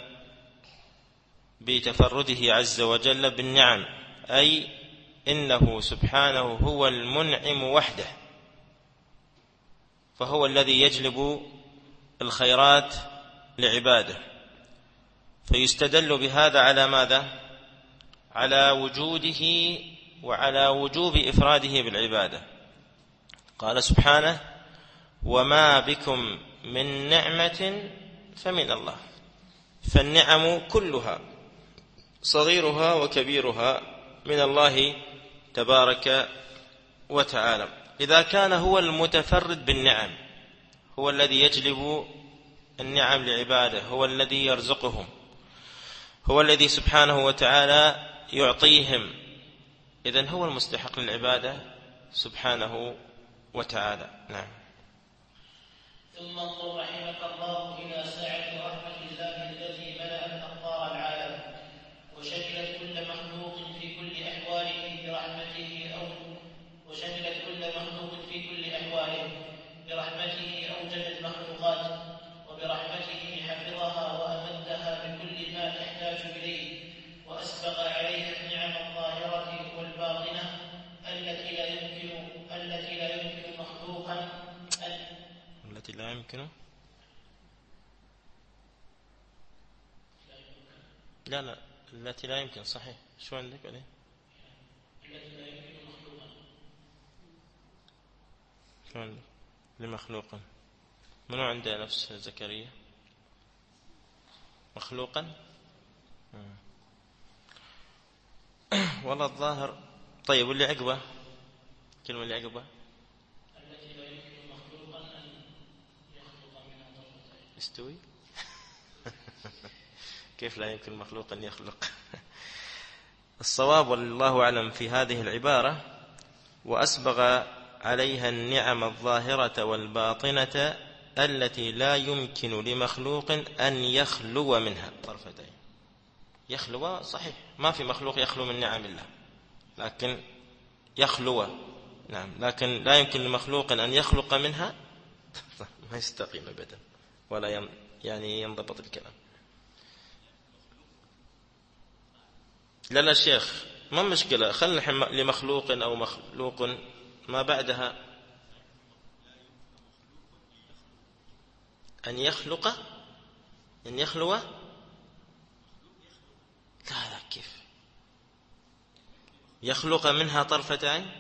بتفرده عز وجل بالنعم، أي إنه سبحانه هو المنعم وحده، فهو الذي يجلب الخيرات لعباده، فيستدل بهذا على ماذا؟ على وجوده وعلى وجوب إفراده بالعبادة. قال سبحانه وما بكم من نعمة فمن الله. فالنعم كلها صغيرها وكبيرها من الله تبارك وتعالى. إذا كان هو المتفرد بالنعم، هو الذي يجلب النعم لعباده، هو الذي يرزقهم، هو الذي سبحانه وتعالى يعطيهم، إذن هو المستحق للعبادة سبحانه وتعالى. نعم. ثم انظر رحمك الله إلى سعة رحمة الله التي ملأت أقطار العالم وشملت كل مخلوق في كل أحواله برحمته أو وشملت كل مخلوق في كل أحواله برحمته أوجد المخلوقات، وبرحمته حفظها وأمدها بكل ما تحتاج إليه، وأسبغ عليها النعم الظاهرة والباطنة التي لا يمكن التي لا يمكن مخلوقا التي لا يمكن لا لا التي لا يمكن صحيح. شو عندك عليه؟ التي لا يمكن مخلوقا. شو عندك لمخلوقا؟ منو عنده نفس زكريا مخلوقا؟ والله الظاهر. طيب واللي عقبه، كلمة اللي عقبه التي لا يمكن مخلوقا أن يخلق منها طرفتين. استوي. كيف لا يمكن مخلوق أن يخلق؟ الصواب والله أعلم في هذه العبارة وأسبغ عليها النعم الظاهرة والباطنة التي لا يمكن لمخلوق أن يخلو منها طرفتين. يخلو صحيح، ما في مخلوق يخلو من نعم الله، لكن يخلو نعم، لكن لا يمكن لمخلوق أن يخلق منها. ما يستقيم أبدا ولا يعني ينضبط الكلام. لا لا شيخ ما مشكلة، خلنا لمخلوق أو مخلوق ما بعدها أن يخلق أن يخلو. لا لا كيف يخلق منها طرفة عين؟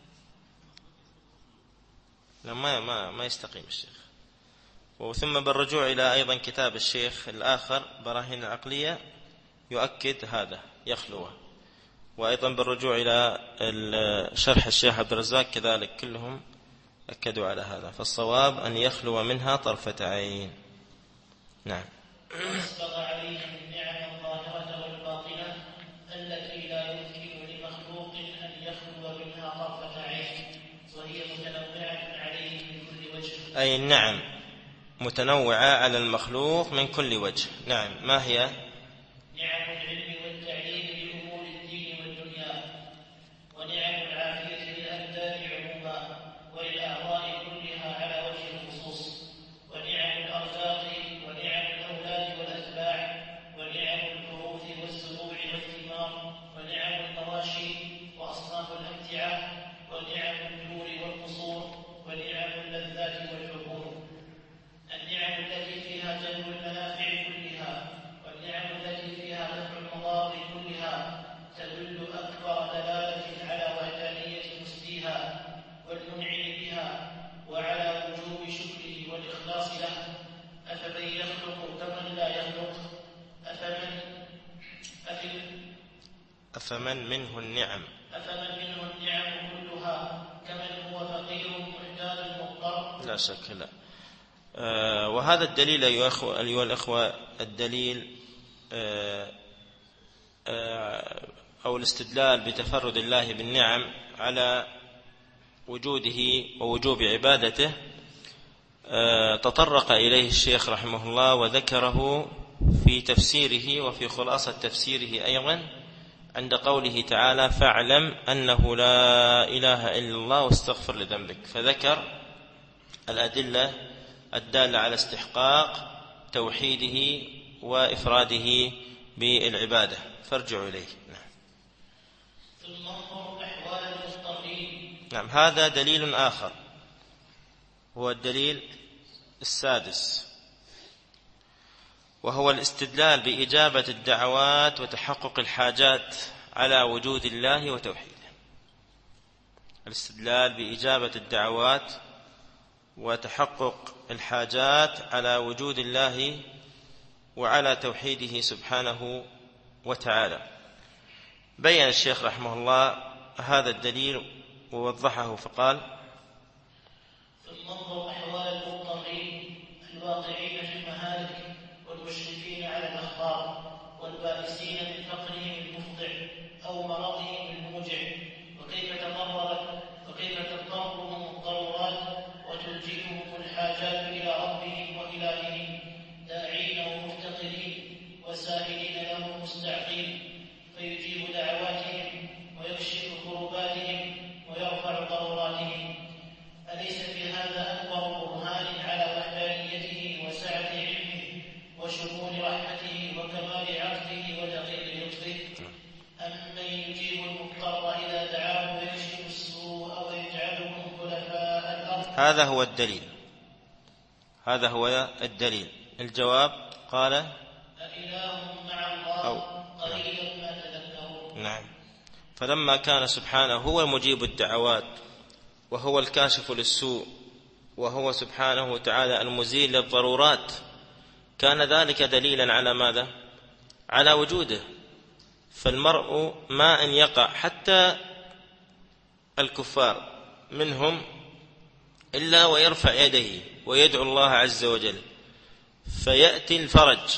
لا ما ما ما يستقيم الشيخ. وثم بالرجوع إلى أيضا كتاب الشيخ الآخر براهين العقلية يؤكد هذا يخلو، وأيضا بالرجوع إلى شرح الشيخ عبد الرزاق كذلك كلهم أكدوا على هذا. فالصواب أن يخلو منها طرفة عين. نعم. وأسبغ عليهم النعم الظاهرة والباطنة التي لا يمكن لمخلوق أن يخلو منها طرفة عين، وهي متنوعة عليه من كل وجه. أي النعم متنوعة على المخلوق من كل وجه. نعم. ما هي؟ نعم العلم والتعليم لأمور الدين والدنيا، ونعم العافية للأبدان عموما وللأعضاء كلها على وجه الخصوص، ونعم الأرزاق ونعم الأولاد والأتباع، ونعم الحروث والزروع والثمار، ونعم المواشي وأصناف الأمتعة، ونعم الدور والقصور، ونعم اللذات والحبور. النعم التي فيها جلب المنافع كلها، والنعم التي فيها دفع المضار كلها، تدل أكبر دلالة على وحدانية مسديها والمنعم بها وعلى وجوب شكره والإخلاص له. أفمن يخلق كمن لا يخلق؟ أفمن أفل أفمن منه النعم أفمن منه النعم كلها كمن هو فقير محتاج مضطر؟ لا شك لا. آه وهذا الدليل أيها الأخوة الدليل آه آه أو الاستدلال بتفرد الله بالنعم على وجوده ووجوب عبادته آه تطرق إليه الشيخ رحمه الله وذكره في تفسيره وفي خلاصة تفسيره أيضا عند قوله تعالى فاعلم أنه لا إله إلا الله واستغفر لذنبك، فذكر الأدلة الدالة على استحقاق توحيده وإفراده بالعبادة، فارجعوا إليه. نعم. ثم انظر أحوال المضطرين. نعم. هذا دليل آخر هو الدليل السادس، وهو الاستدلال بإجابة الدعوات وتحقق الحاجات على وجود الله وتوحيده. الاستدلال بإجابة الدعوات وتحقق الحاجات على وجود الله وعلى توحيده سبحانه وتعالى. بين الشيخ رحمه الله هذا الدليل ووضحه فقال: ثم انظر أحوال المضطرين الواقعين في المهالك والمشرفين على الأخبار والبائسين من فقرهم المفضع أو مرضهم الموجع، وكيف تضررت وكيف تضطرهم الضرورات وتلجئهم الحاجات إلى ربهم وإلههم داعين ومفتقرين وسائلين له مستعقين، فيجيب دعواتهم ويكشف كرباتهم ويرفع ضروراتهم. أليس في هذا أكبر برهان على وحدانيته وسعة علمه وشمول رحمته وكمال عطفه ودقيق لطفه؟ أمن يجيب المضطر إذا دعاه ويكشف السوء ويجعلكم خلفاء الأرض؟ هذا هو الدليل هذا هو الدليل. الجواب قال: أإله مع الله قليلا ما تذكرون. نعم. فلما كان سبحانه هو مجيب الدعوات وهو الكاشف للسوء وهو سبحانه وتعالى المزيل للضرورات، كان ذلك دليلا على ماذا؟ على وجوده. فالمرء ما أن يقع حتى الكفار منهم إلا ويرفع يديه ويدعو الله عز وجل فيأتي الفرج.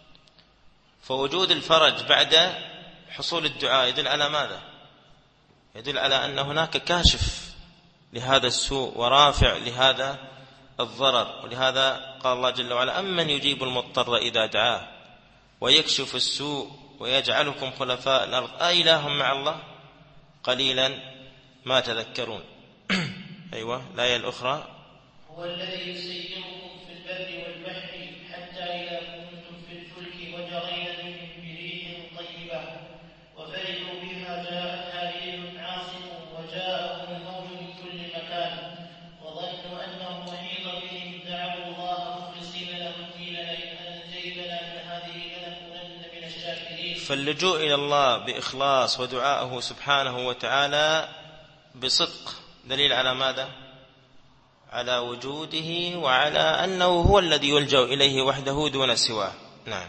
فوجود الفرج بعد حصول الدعاء يدل على ماذا؟ يدل على أن هناك كاشف لهذا السوء ورافع لهذا الضرر. ولهذا قال الله جل وعلا: أمن يجيب المضطر إذا دعاه ويكشف السوء ويجعلكم خلفاء الأرض أإله مع الله قليلا ما تذكرون. أيوة الآية الأخرى: هو الذي يسيركم في البر والبحر حتى إذا كنتم في الفلك وجرين بهم بريح طيبة وفرحوا بها جاءتها ريح عاصف وجاءهم الموج من كل مكان وظنوا أنه محيط بهم دعوا الله مخلصين له الدين لئن أنجيتنا من هذه لنكونن من الشاكرين. فاللجوء إلى الله بإخلاص ودعائه سبحانه وتعالى بصدق دليل على ماذا؟ على وجوده وعلى أنه هو الذي يلجأ إليه وحده دون سواه. نعم.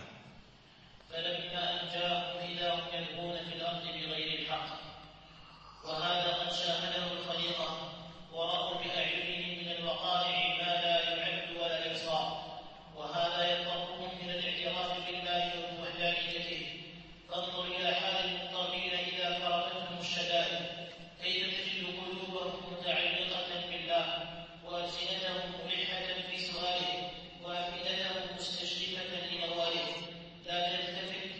فلما أنجاهم إذا هم يلقون في الأرض بغير الحق، وهذا قد شاهده الخليقة ورأوا بأعينهم من الوقائع ما لا يعد ولا يحصى، وهذا يضطرهم إلى الاعتراف بالله وبوحدانيته. فانظر إلى حال المضطرين إذا فرقتهم الشدائد كيف تجد قلوبهم متعلقة بالله وألسنتهم ملحة في سؤاله وأفئدتهم مستشرفة لنواله. لا تلتفت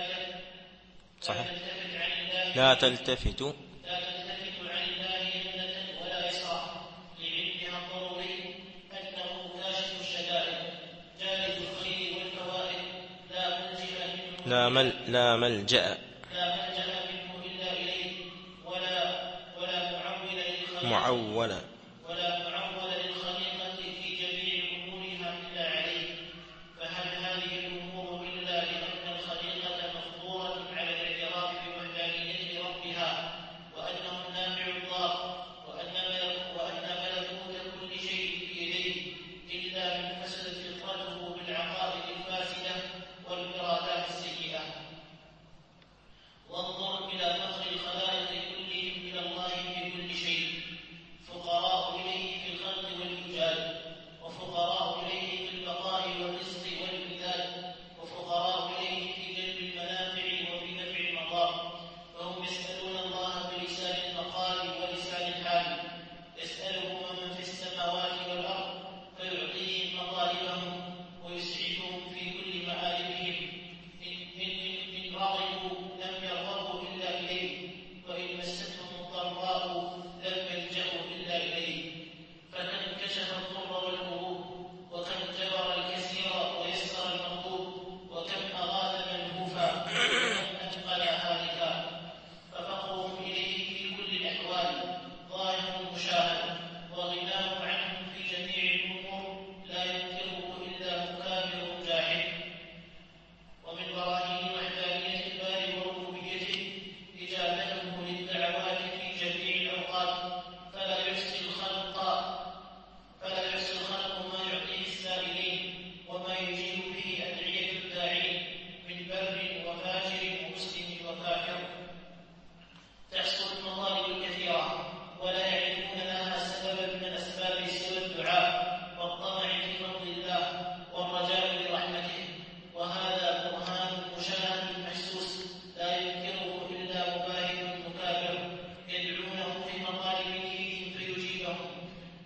لا تلتفت عن الله لا تلتفت لا تلتفت عن الله يمنة ولا يسرى لعلمها الضروري أنه كاشف الشدائد جالب الخير والفوائد لا ملجأ منه لا مل لا ملجأ لا ملجأ منه إلا إليه ولا ولا معول للخليقة معولا ولا معول للخليقة في جميع أمورها إلا عليه. فهل هذه الأمور إلا لأن الخليقة مفطورة على الاعتراف بوحدانية ربها وأنه النافع الله وأن وأن ملكوت كل شيء بيديه، إلا من فسدت فطرته بالعقائد الفاسدة والإرادات السيئة. وانظر إلى فقر الخلائق كلهم إلى الله في كل شيء، فقراء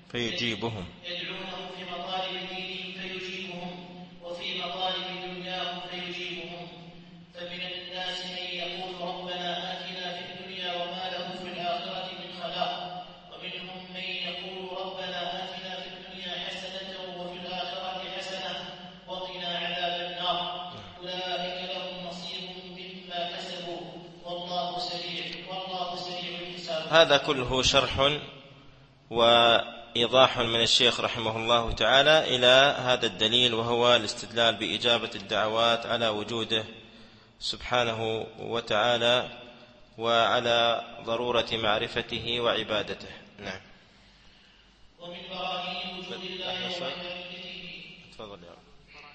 فيجيبهم يدعونه في مطالب دينهم فيجيبهم وفي مطالب دنياهم فيجيبهم. فمن الناس من يقول ربنا آتنا في الدنيا وما له في الآخرة من خلاق، ومنهم من يقول ربنا آتنا في الدنيا حسنة وفي الآخرة حسنة وقنا عذاب النار. أولئك لهم نصيب مما كسبوا والله سريع والله سريع الحساب. هذا كله شرح وإيضاح من الشيخ رحمه الله تعالى إلى هذا الدليل، وهو الاستدلال بإجابة الدعوات على وجوده سبحانه وتعالى وعلى ضرورة معرفته وعبادته. نعم. ومن براهين وجود الله وحدانيته. تفضل يا رب.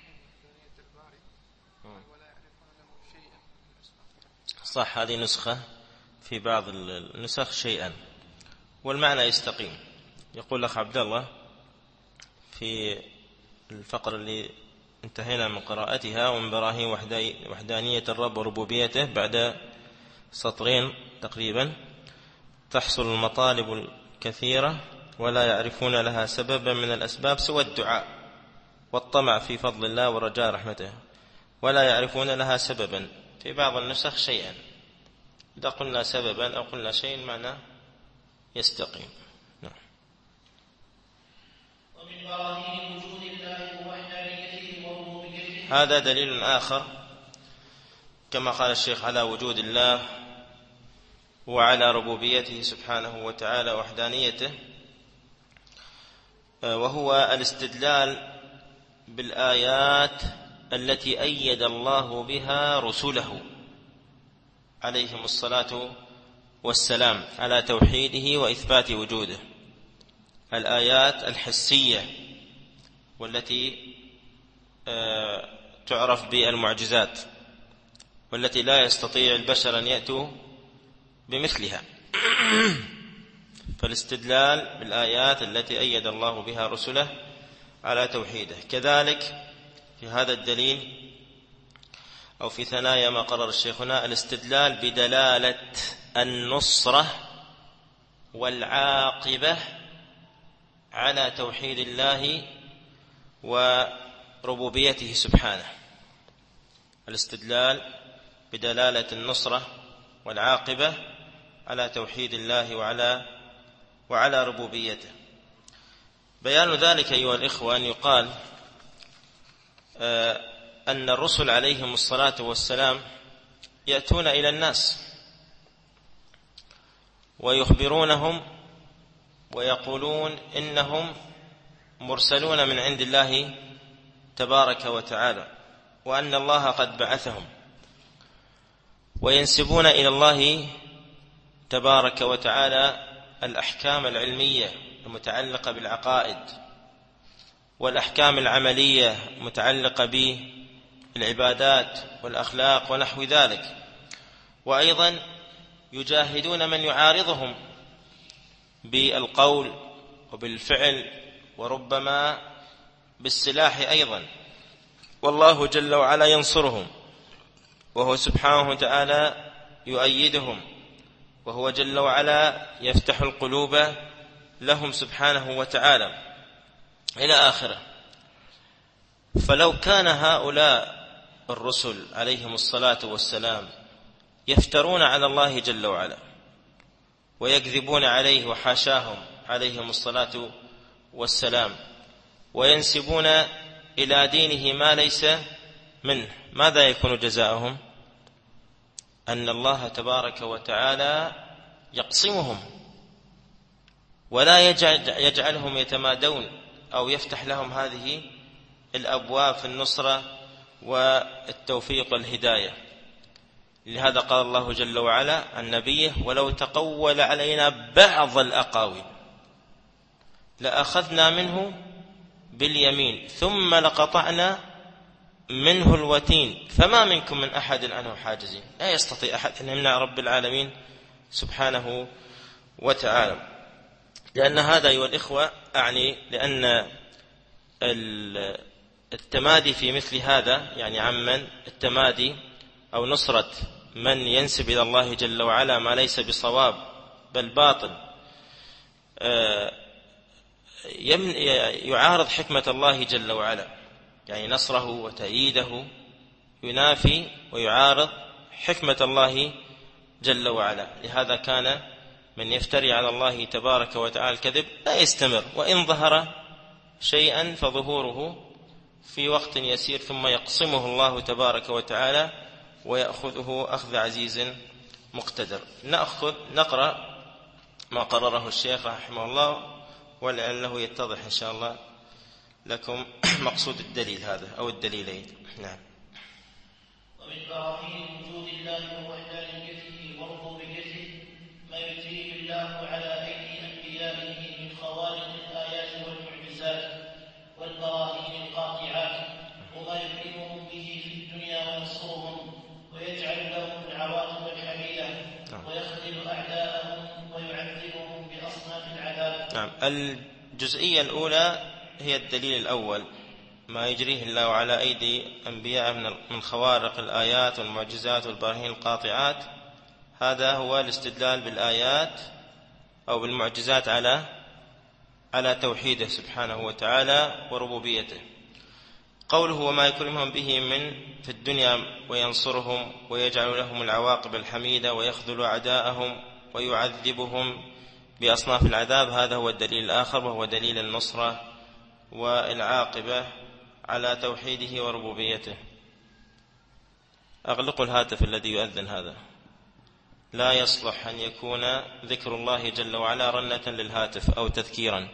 صح، هذه نسخة في بعض النسخ شيئا والمعنى يستقيم. يقول لك عبد الله في الفقرة اللي انتهينا من قراءتها: ومن براهين وحدانية الرب وربوبيته، بعد سطرين تقريبا: تحصل المطالب الكثيرة ولا يعرفون لها سببا من الأسباب سوى الدعاء والطمع في فضل الله ورجاء رحمته، ولا يعرفون لها سببا. في بعض النسخ شيئا، إذا قلنا سببا أو قلنا شيء معنى يستقيم. نعم. ومن براهين وجود الله وحدانيته وربوبيته. هذا دليل آخر كما قال الشيخ على وجود الله وعلى ربوبيته سبحانه وتعالى وحدانيته، وهو الاستدلال بالآيات التي أيد الله بها رسله عليهم الصلاة والسلام على توحيده وإثبات وجوده. الآيات الحسية والتي تعرف بالمعجزات، والتي لا يستطيع البشر أن يأتوا بمثلها. فالاستدلال بالآيات التي أيد الله بها رسله على توحيده. كذلك في هذا الدليل أو في ثنايا ما قرر الشيخنا الاستدلال بدلالة النصرة والعاقبة على توحيد الله وربوبيته سبحانه. الاستدلال بدلالة النصرة والعاقبة على توحيد الله وعلى وعلى ربوبيته. بيان ذلك أيها الإخوة أن يقال أن الرسل عليهم الصلاة والسلام يأتون إلى الناس ويخبرونهم ويقولون إنهم مرسلون من عند الله تبارك وتعالى، وأن الله قد بعثهم، وينسبون إلى الله تبارك وتعالى الأحكام العلمية المتعلقة بالعقائد والأحكام العملية المتعلقة بالعبادات والأخلاق ونحو ذلك. وأيضا يجاهدون من يعارضهم بالقول وبالفعل وربما بالسلاح أيضا، والله جل وعلا ينصرهم، وهو سبحانه وتعالى يؤيدهم، وهو جل وعلا يفتح القلوب لهم سبحانه وتعالى إلى آخره. فلو كان هؤلاء الرسل عليهم الصلاة والسلام يفترون على الله جل وعلا ويكذبون عليه وحاشاهم عليهم الصلاة والسلام وينسبون إلى دينه ما ليس منه، ماذا يكون جزاؤهم؟ أن الله تبارك وتعالى يقسمهم ولا يجعلهم يتمادون أو يفتح لهم هذه الأبواب في النصرة والتوفيق والهداية. لهذا قال الله جل وعلا عن نبيه: ولو تقول علينا بعض الأقاويل لأخذنا منه باليمين ثم لقطعنا منه الوتين فما منكم من أحد عنه حاجزين. لا يستطيع أحد أن يمنع رب العالمين سبحانه وتعالى. لأن هذا أيها الإخوة أعني لأن التمادي في مثل هذا يعني عمن التمادي أو نصرة من ينسب إلى الله جل وعلا ما ليس بصواب بل باطل، يعارض حكمة الله جل وعلا، يعني نصره وتأييده ينافي ويعارض حكمة الله جل وعلا. لهذا كان من يفتري على الله تبارك وتعالى الكذب لا يستمر، وإن ظهر شيئا فظهوره في وقت يسير ثم يقصمه الله تبارك وتعالى ويأخذه أخذ عزيز مقتدر. نأخذ نقرأ ما قرره الشيخ رحمه الله ولعله يتضح إن شاء الله لكم مقصود الدليل هذا أو الدليلين. نعم. ومن براهين وجود الله ووحدانيته وربوبيته ما يجريه الله على أيدي أنبيائه من خوارق الآيات والمعجزات والبراهين القاطعات، وما يكرمهم به في الدنيا وينصرهم ويجعل لهم العواقب الحميدة ويخذل أعداءهم ويعذبهم بأصناف العذاب. نعم. الجزئية الأولى هي الدليل الأول، ما يجريه الله على أيدي أنبياء من خوارق الآيات والمعجزات والبراهين القاطعات. هذا هو الاستدلال بالآيات أو بالمعجزات على على توحيده سبحانه وتعالى وربوبيته. قوله وما يكرمهم به من في الدنيا وينصرهم ويجعل لهم العواقب الحميدة ويخذل أعداءهم ويعذبهم بأصناف العذاب، هذا هو الدليل الآخر وهو دليل النصرة والعاقبة على توحيده وربوبيته. أغلقوا الهاتف الذي يؤذن هذا، لا يصلح أن يكون ذكر الله جل وعلا رنة للهاتف أو تذكيرا.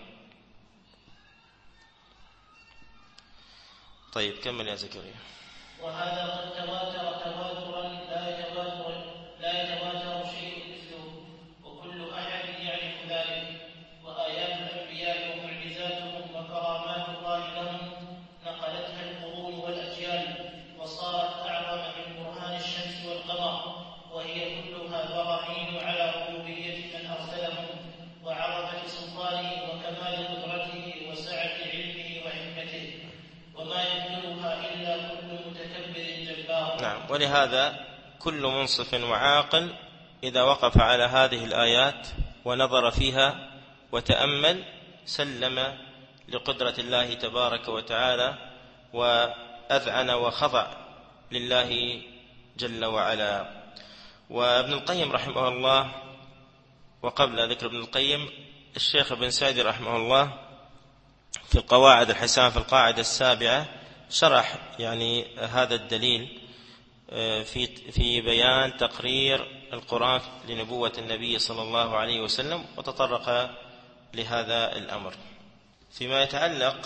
طيب كمل يا زكريا. وهذا قد تواتر تواترا لا يتواتر لا يتواتر شيء مثله، وكل أحد يعرف ذلك. وآيات الأنبياء ومعجزاتهم وكرامات الله لهم نقلتها القرون والأجيال وصارت أعظم من برهان الشمس والقمر، وهي كلها براهين على ربوبية من أرسلهم وعظمة سلطانه وكمال قدرته وسعة علمه وحكمته، وما ينكرها إلا كل متكبر جبار. نعم. ولهذا كل منصف وعاقل إذا وقف على هذه الآيات ونظر فيها وتأمل سلم لقدرة الله تبارك وتعالى وأذعن وخضع لله جل وعلا. وابن القيم رحمه الله، وقبل ذكر ابن القيم الشيخ ابن سعد رحمه الله في القواعد الحسنة في القاعدة السابعة شرح يعني هذا الدليل في في بيان تقرير القرآن لنبوة النبي صلى الله عليه وسلم، وتطرق لهذا الأمر. فيما يتعلق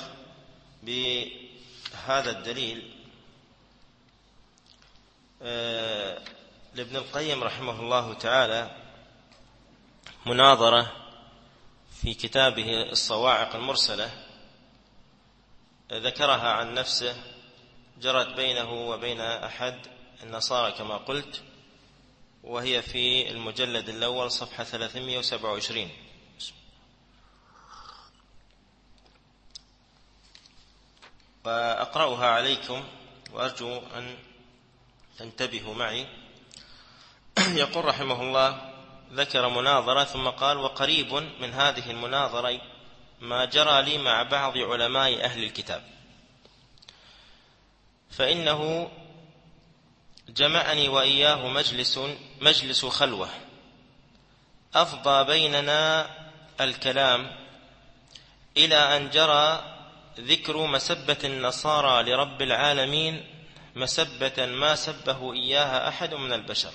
بهذا الدليل لابن القيم رحمه الله تعالى مناظرة في كتابه الصواعق المرسلة ذكرها عن نفسه، جرت بينه وبين أحد النصارى كما قلت، وهي في المجلد الأول صفحة ثلاثمائة وسبعة وعشرين. وأقرأها عليكم وأرجو أن تنتبهوا معي. يقول رحمه الله: ذكر مناظرة ثم قال: وقريب من هذه المناظرة ما جرى لي مع بعض علماء أهل الكتاب، فإنه جمعني وإياه مجلس مجلس خلوة أفضى بيننا الكلام إلى أن جرى ذكر مسبة النصارى لرب العالمين مسبة ما سبه إياها أحد من البشر.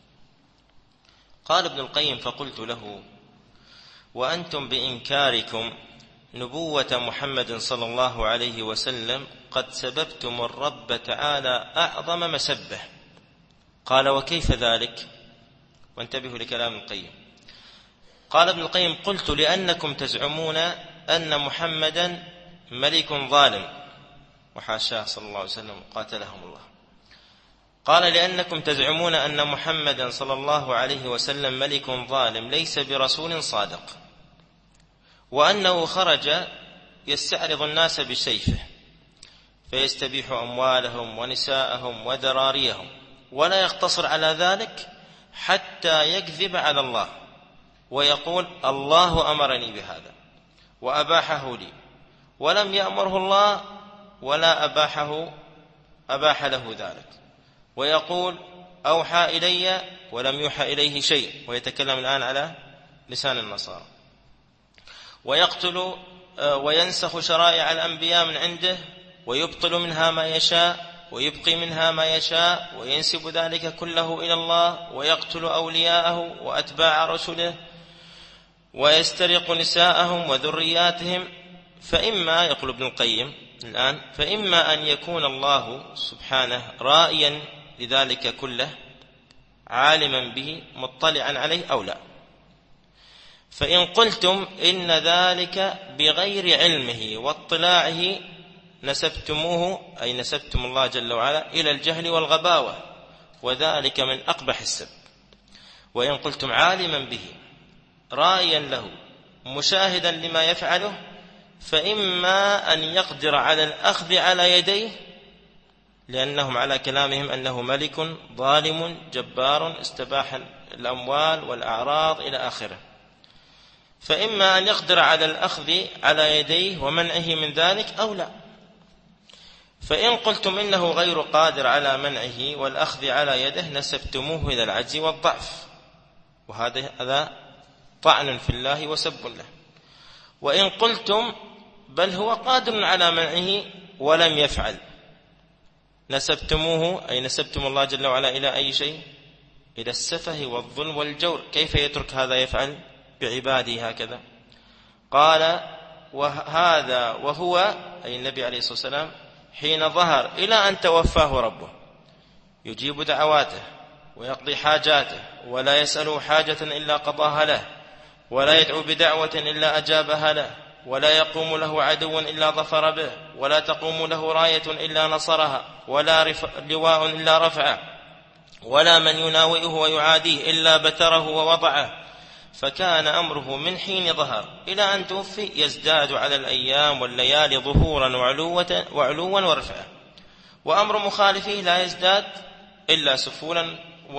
قال ابن القيم: فقلت له: وأنتم بإنكاركم نبوة محمد صلى الله عليه وسلم قد سببتم الرب تعالى أعظم مسبة. قال: وكيف ذلك؟ وانتبهوا لكلام القيم. قال ابن القيم: قلت: لأنكم تزعمون أن محمدا ملك ظالم، وحاشاه صلى الله عليه وسلم قاتلهم الله. قال: لأنكم تزعمون أن محمدا صلى الله عليه وسلم ملك ظالم ليس برسول صادق، وأنه خرج يستعرض الناس بسيفه فيستبيح أموالهم ونساءهم وذراريهم، ولا يقتصر على ذلك حتى يكذب على الله ويقول: الله أمرني بهذا، وأباحه لي، ولم يأمره الله ولا أباحه أباح له ذلك، ويقول أوحى إلي ولم يوحى إليه شيء، ويتكلم الآن على لسان النصارى، ويقتل وينسخ شرائع الأنبياء من عنده، ويبطل منها ما يشاء ويبقي منها ما يشاء، وينسب ذلك كله إلى الله، ويقتل أولياءه وأتباع رسله، ويسترق نساءهم وذرياتهم. فإما، يقول ابن القيم الآن، فإما أن يكون الله سبحانه رائيا لذلك كله عالما به مطلعا عليه أو لا. فإن قلتم إن ذلك بغير علمه واطلاعه نسبتموه، أي نسبتم الله جل وعلا إلى الجهل والغباوة، وذلك من أقبح السب. وإن قلتم عالما به رائيا له مشاهدا لما يفعله، فإما أن يقدر على الأخذ على يديه، لأنهم على كلامهم أنه ملك ظالم جبار استباح الأموال والأعراض إلى آخره، فإما أن يقدر على الأخذ على يديه ومنعه من ذلك أو لا. فإن قلتم إنه غير قادر على منعه والأخذ على يده نسبتموه إلى العجز والضعف، وهذا هذا طعن في الله وسب له. وإن قلتم بل هو قادر على منعه ولم يفعل نسبتموه، أي نسبتم الله جل وعلا إلى أي شيء؟ إلى السفه والظلم والجور. كيف يترك هذا يفعل بعباده هكذا؟ قال وهذا وهو، أي النبي عليه الصلاة والسلام، حين ظهر إلى أن توفاه ربه يجيب دعواته ويقضي حاجاته، ولا يسأل حاجة إلا قضاها له، ولا يدعو بدعوة إلا أجابها له، ولا يقوم له عدو إلا ظفر به، ولا تقوم له راية إلا نصرها، ولا لواء إلا رفعه، ولا من يناوئه ويعاديه إلا بتره ووضعه. فكان أمره من حين ظهر إلى أن توفي يزداد على الأيام والليالي ظهورا وعلوا ورفعه، وأمر مخالفه لا يزداد إلا سفولا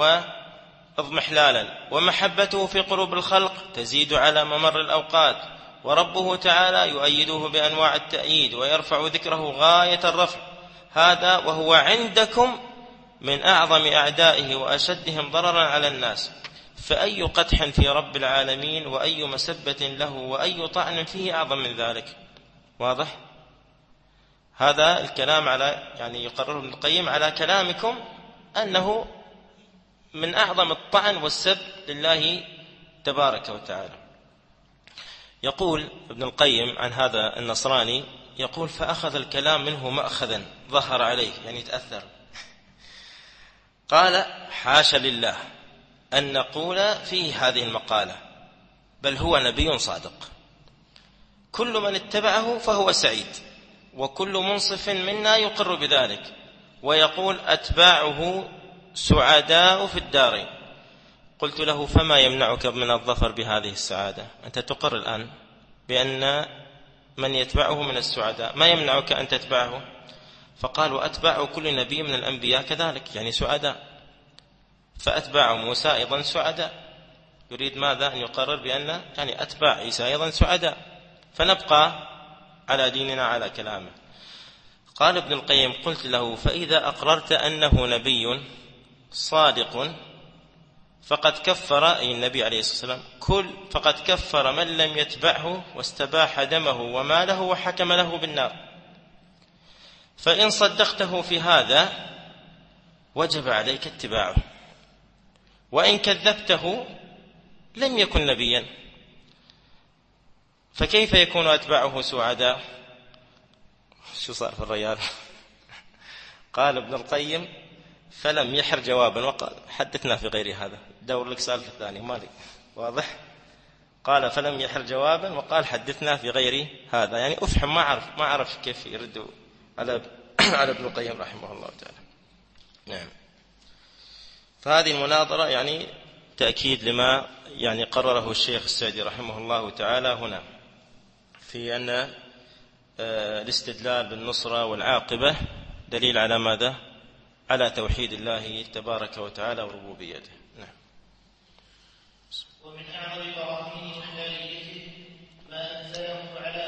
واضمحلالا، ومحبته في قلوب الخلق تزيد على ممر الأوقات، وربه تعالى يؤيده بأنواع التأييد ويرفع ذكره غاية الرفع. هذا وهو عندكم من أعظم أعدائه وأشدهم ضررا على الناس، فأي قدح في رب العالمين وأي مسبة له وأي طعن فيه أعظم من ذلك؟ واضح؟ هذا الكلام على، يعني يقرره ابن القيم على كلامكم أنه من أعظم الطعن والسب لله تبارك وتعالى. يقول ابن القيم عن هذا النصراني، يقول فأخذ الكلام منه مأخذا ظهر عليه، يعني تأثر. قال حاشا لله أن نقول فيه هذه المقالة، بل هو نبي صادق، كل من اتبعه فهو سعيد، وكل منصف منا يقر بذلك، ويقول أتباعه سعداء في الدارين. قلت له فما يمنعك من الظفر بهذه السعادة؟ أنت تقر الآن بأن من يتبعه من السعداء، ما يمنعك أن تتبعه؟ فقال وأتباع كل نبي من الأنبياء كذلك، يعني سعداء، فأتباع موسى أيضا سعداء. يريد ماذا؟ أن يقرر بأن يعني أتباع عيسى أيضا سعداء، فنبقى على ديننا على كلامه. قال ابن القيم قلت له فإذا أقررت أنه نبي صادق فقد كفر، أي النبي عليه الصلاة والسلام، كل فقد كفر من لم يتبعه واستباح دمه وماله وحكم له بالنار. فإن صدقته في هذا وجب عليك اتباعه، وإن كذبته لم يكن نبيا، فكيف يكون أتباعه سعداء؟ شو صار في الرجال؟ قال ابن القيم فلم يحر جوابا وقال حدثنا في غير هذا، دور لك سؤال الثاني مالي. واضح؟ قال فلم يحر جوابا وقال حدثنا في غير هذا، يعني أفهم، ما أعرف ما أعرف كيف يرد على على ابن القيم رحمه الله تعالى. نعم. فهذه المناظرة يعني تأكيد لما يعني قرره الشيخ السعدي رحمه الله تعالى هنا، في أن الاستدلال بالنصرة والعاقبة دليل على ماذا؟ على توحيد الله تبارك وتعالى وربوبيته. نعم. ومن أعظم براهين إلهيته ما أنزله على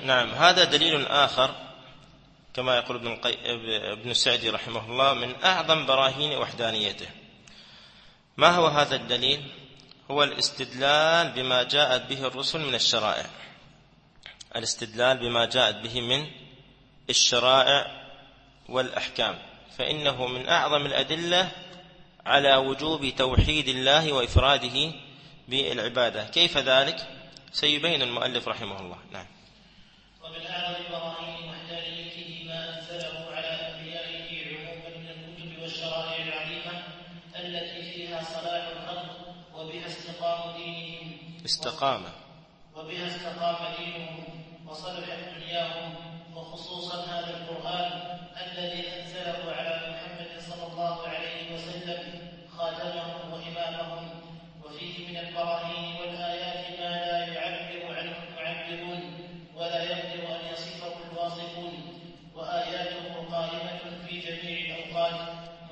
نعم، هذا دليل آخر كما يقول ابن, القي... ابن السعدي رحمه الله من أعظم براهين وحدانيته. ما هو هذا الدليل؟ هو الاستدلال بما جاءت به الرسل من الشرائع، الاستدلال بما جاءت به من الشرائع والأحكام، فإنه من أعظم الأدلة على وجوب توحيد الله وإفراده بالعبادة. كيف ذلك؟ سيبين المؤلف رحمه الله. نعم. ومن أعظم براهين وحدانيته ما أنزله على أنبيائه عموما من الكتب والشرائع العظيمة التي فيها صلاح الخلق وبها استقام دينهم استقام وبها استقام دينهم وصلحت دنياهم، وخصوصا هذا القرآن الذي أنزله على محمد صلى الله عليه وسلم خاتمهم وإمامهم. وفيه من البراهين والآيات ما لا يعبر عنه المعبرون ولا يقدر أن يصفه الواصفون، وآياته قائمة في جميع الأوقات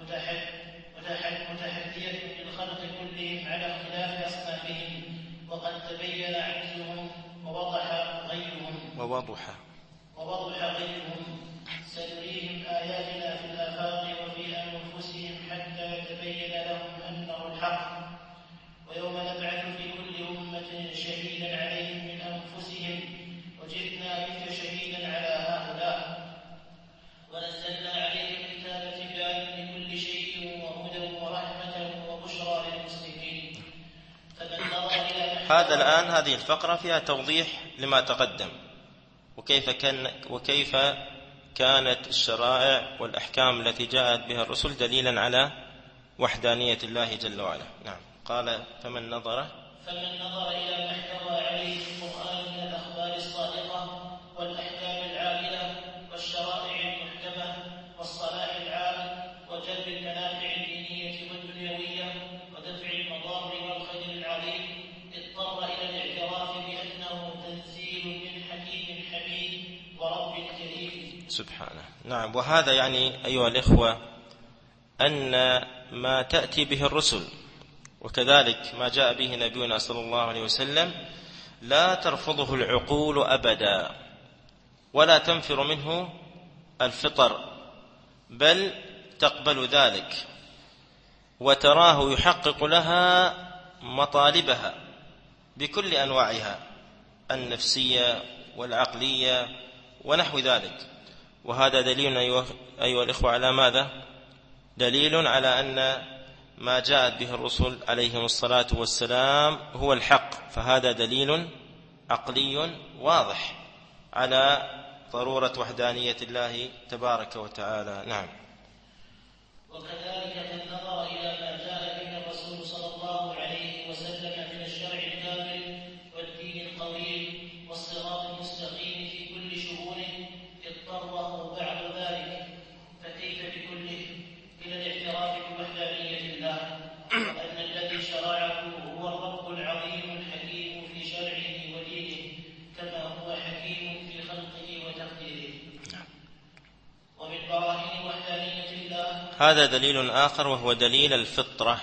متحدية للخلق كلهم على اختلاف أصنافهم، وقد تبين عجزهم ووضح غيرهم ووضح ووضح غيرهم. سنريهم آياتنا في الآفاق وفي أنفسهم حتى يتبين لهم أنه الحق، ويوم نبعث في كل أمة شهيدا عليهم من أنفسهم وجئنا بك شهيدا على هؤلاء، ونزلنا عليك الكتاب تبيانا لكل شيء وهدى ورحمة وبشرى للمسلمين. فمن نظر إلى هذا الآن هذه الفقرة فيها توضيح لما تقدم، وكيف كان وكيف كانت الشرائع والأحكام التي جاءت بها الرسل دليلا على وحدانية الله جل وعلا. نعم. قال فمن نظر فمن نظر إلى ما احتوى عليه القرآن من الأخبار الصادقة والأحكام العادلة والشرائع المحكمة والصلاح العام وجلب المنافع الدينية والدنيوية ودفع المضار والخير العظيم، اضطر إلى الاعتراف بأنه تنزيل من حكيم حميد ورب كريم سبحانه. نعم. وهذا يعني أيها الإخوة أن ما تأتي به الرسل وكذلك ما جاء به نبينا صلى الله عليه وسلم لا ترفضه العقول أبدا ولا تنفر منه الفطر، بل تقبل ذلك وتراه يحقق لها مطالبها بكل أنواعها النفسية والعقلية ونحو ذلك. وهذا دليل أيها الإخوة على ماذا؟ دليل على أن ما جاءت به الرسل عليهم الصلاة والسلام هو الحق، فهذا دليل عقلي واضح على ضرورة وحدانية الله تبارك وتعالى. نعم. وكذلك من نظر إلى ما جاء به الرسول صلى الله عليه وسلم من الشرع الكامل والدين القويم والصراط المستقيم في كل شؤونه اضطره بعد ذلك، فكيف بكله إلى الاعتراف بوحدانية الله وأن الذي شرعه هو الرب العظيم الحكيم في شرعه ودينه كما هو حكيم في خلقه وتقديره. ومن براهين وحدانية الله هذا دليل آخر وهو دليل الفطرة،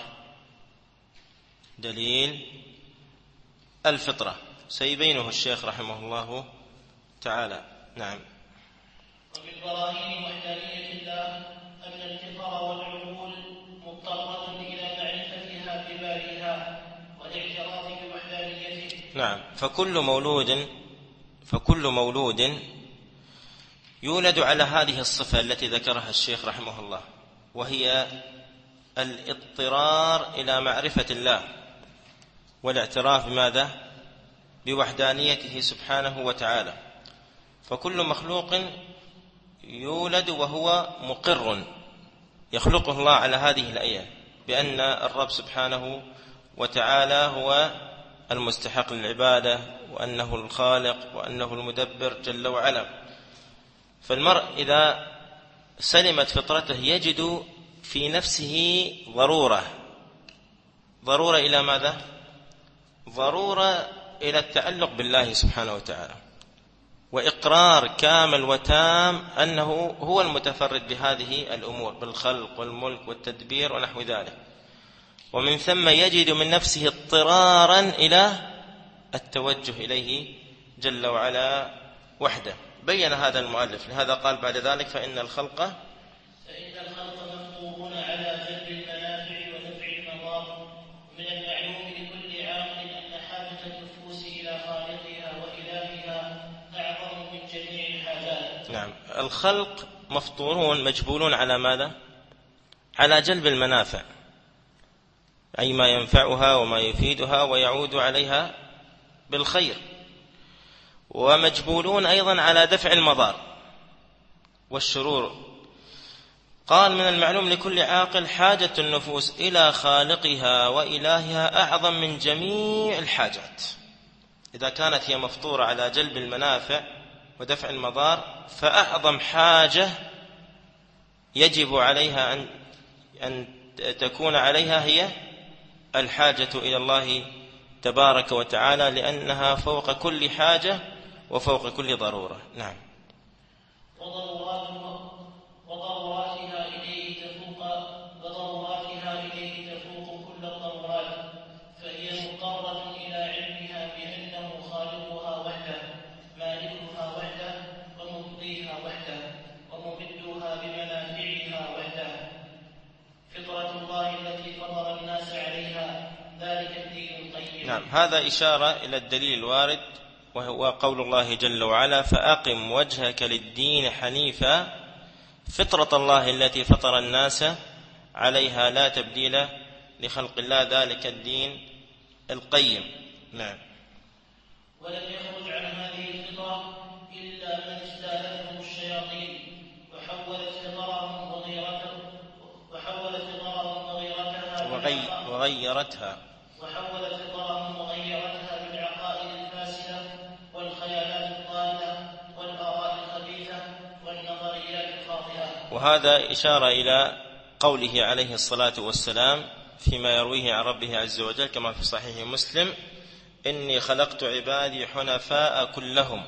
دليل الفطرة سيبينه الشيخ رحمه الله تعالى. نعم. ومن براهين وحدانية الله أن الفطر والعقول مضطرة إلى معرفتها ببارئها والاعتراف بوحدانيته. نعم. فكل مولود فكل مولود يولد على هذه الصفة التي ذكرها الشيخ رحمه الله، وهي الاضطرار إلى معرفة الله والاعتراف بماذا؟ بوحدانيته سبحانه وتعالى. فكل مخلوق يولد وهو مقر، يخلقه الله على هذه الآية بأن الرب سبحانه وتعالى هو المستحق للعبادة وأنه الخالق وأنه المدبر جل وعلا. فالمرء إذا سلمت فطرته يجد في نفسه ضرورة ضرورة إلى ماذا؟ ضرورة إلى التعلق بالله سبحانه وتعالى، وإقرار كامل وتام أنه هو المتفرد بهذه الأمور بالخلق والملك والتدبير ونحو ذلك. ومن ثم يجد من نفسه اضطرارا إلى التوجه إليه جل وعلا وحده. بين هذا المؤلف، لهذا قال بعد ذلك فإن الخلق فإن الخلق مفطورون على جلب المنافع ودفع المضار. من المعلوم لكل عاقل أن حاجة النفوس إلى خالقها وإلهها أعظم من جميع الحاجات. نعم، الخلق مفطورون مجبولون على ماذا؟ على جلب المنافع، أي ما ينفعها وما يفيدها ويعود عليها بالخير، ومجبولون أيضا على دفع المضار والشرور. قال من المعلوم لكل عاقل حاجة النفوس إلى خالقها وإلهها أعظم من جميع الحاجات. إذا كانت هي مفطورة على جلب المنافع ودفع المضار، فأعظم حاجة يجب عليها أن أن تكون عليها هي الحاجة إلى الله تبارك وتعالى، لأنها فوق كل حاجة وفوق كل ضرورة. نعم. وضروراتها إليه تفوق وضروراتها إليه تفوق كل الضرورات، فهي مضطرة إلى علمها بأنه خالقها وحده، مالكها وحده، ومبقيها وحده، وممدها بمنافعها وحده. فطرة الله التي فطر الناس عليها، ذلك الدين القيم. نعم، هذا إشارة إلى الدليل الوارد، وهو قول الله جل وعلا فأقم وجهك للدين حنيفا فطرة الله التي فطر الناس عليها لا تبديل لخلق الله، ذلك الدين القيم. نعم. ولم يخرج عن هذه الفطرة إلا من استالتهم الشياطين وحولت فطرهم وغيرتهم وحولت فطرهم وغيرتها وغي وغيرتها وحولت فطرهم وغيرتها بالعقائد الفاسدة والخيالات الضالة والآراء الخبيثة والنظريات الخاطئة. وهذا إشارة إلى قوله عليه الصلاة والسلام فيما يرويه عن ربه عز وجل كما في صحيح مسلم: إني خلقت عبادي حنفاء كلهم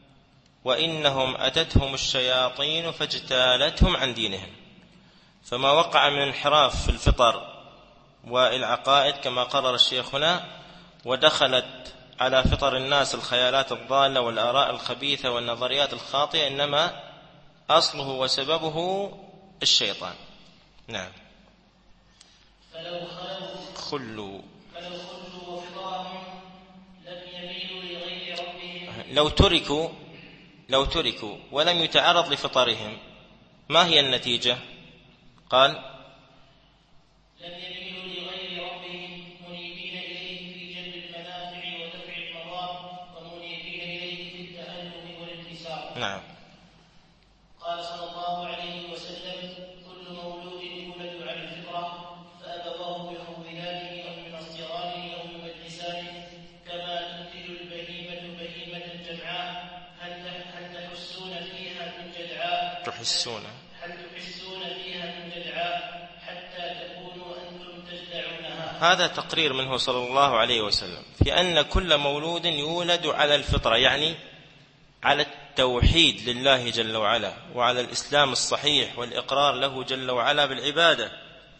وإنهم أتتهم الشياطين فاجتالتهم عن دينهم. فما وقع من انحراف في الفطر والعقائد كما قرر الشيخ هنا، ودخلت على فطر الناس الخيالات الضالة والآراء الخبيثة والنظريات الخاطئة، إنما أصله وسببه الشيطان. نعم. فلو خلوا فلو خلوا وفطرهم لم يميلوا لغير ربهم. لو تركوا لو تركوا ولم يتعرض لفطرهم، ما هي النتيجة؟ قال لم يميلوا لغير ربهم منيبين إليه في جلب المنافع ودفع المضار، ومنيبين إليه في التألم والانكسار. نعم. قال صلى الله عليه وسلم: كل مولود يولد على الفطرة، فأبواه يهودانه أو ينصرانه أو يمجسانه، كما تنتج البهيمة بهيمة جمعاء. هل هل تحسون فيها من جدعاء تحسون هل تحسون فيها من جدعاء حتى تكونوا أنتم تجدعونها. هذا تقرير منه صلى الله عليه وسلم في أن كل مولود يولد على الفطرة، يعني على التوحيد لله جل وعلا، وعلى الإسلام الصحيح والإقرار له جل وعلا بالعبادة.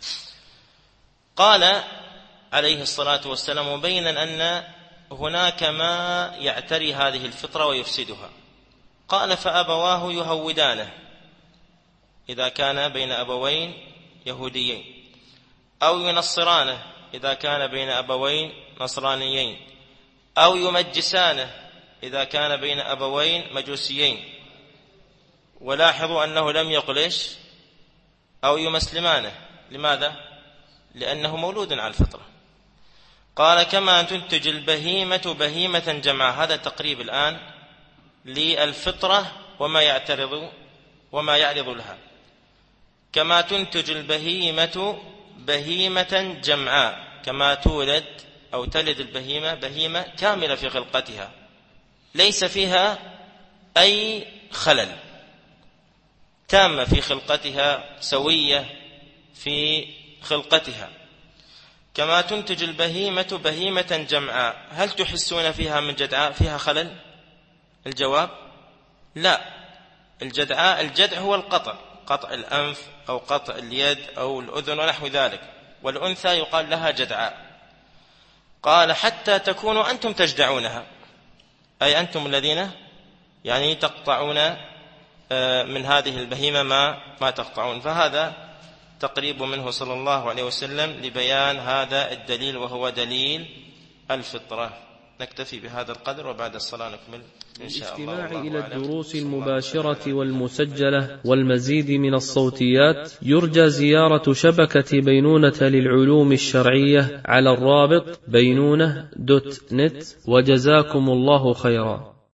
قال عليه الصلاة والسلام مبينا أن هناك ما يعتري هذه الفطرة ويفسدها. قال: فأبواه يهودانه، إذا كان بين أبوين يهوديين، أو ينصرانه إذا كان بين أبوين نصرانيين، أو يمجسانه إذا كان بين أبوين مجوسيين. ولاحظوا أنه لم يقل إيش؟ أو يمسلمانه. لماذا؟ لأنه مولود على الفطرة. قال: كما تنتج البهيمة بهيمة جمعاء. هذا تقريب الآن للفطرة وما يعترض وما يعرض لها. كما تنتج البهيمة بهيمة جمعاء، كما تولد أو تلد البهيمة بهيمة كاملة في خلقتها ليس فيها أي خلل، تامة في خلقتها، سوية في خلقتها. كما تنتج البهيمة بهيمة جمعاء. هل تحسون فيها من جدعاء؟ فيها خلل؟ الجواب: لا. الجدعاء الجدع هو القطع، قطع الأنف أو قطع اليد أو الأذن ونحو ذلك، والأنثى يقال لها جدعاء. قال: حتى تكونوا أنتم تجدعونها، أي أنتم الذين يعني تقطعون من هذه البهيمة ما ما تقطعون. فهذا تقريب منه صلى الله عليه وسلم لبيان هذا الدليل وهو دليل الفطرة. نكتفي بهذا القدر، وبعد الصلاة نكمل إن شاء الله. الاستماع إلى الدروس المباشرة والمسجلة والمزيد من الصوتيات يرجى زيارة شبكة بينونة للعلوم الشرعية على الرابط بينونة دوت نت، وجزاكم الله خيرا.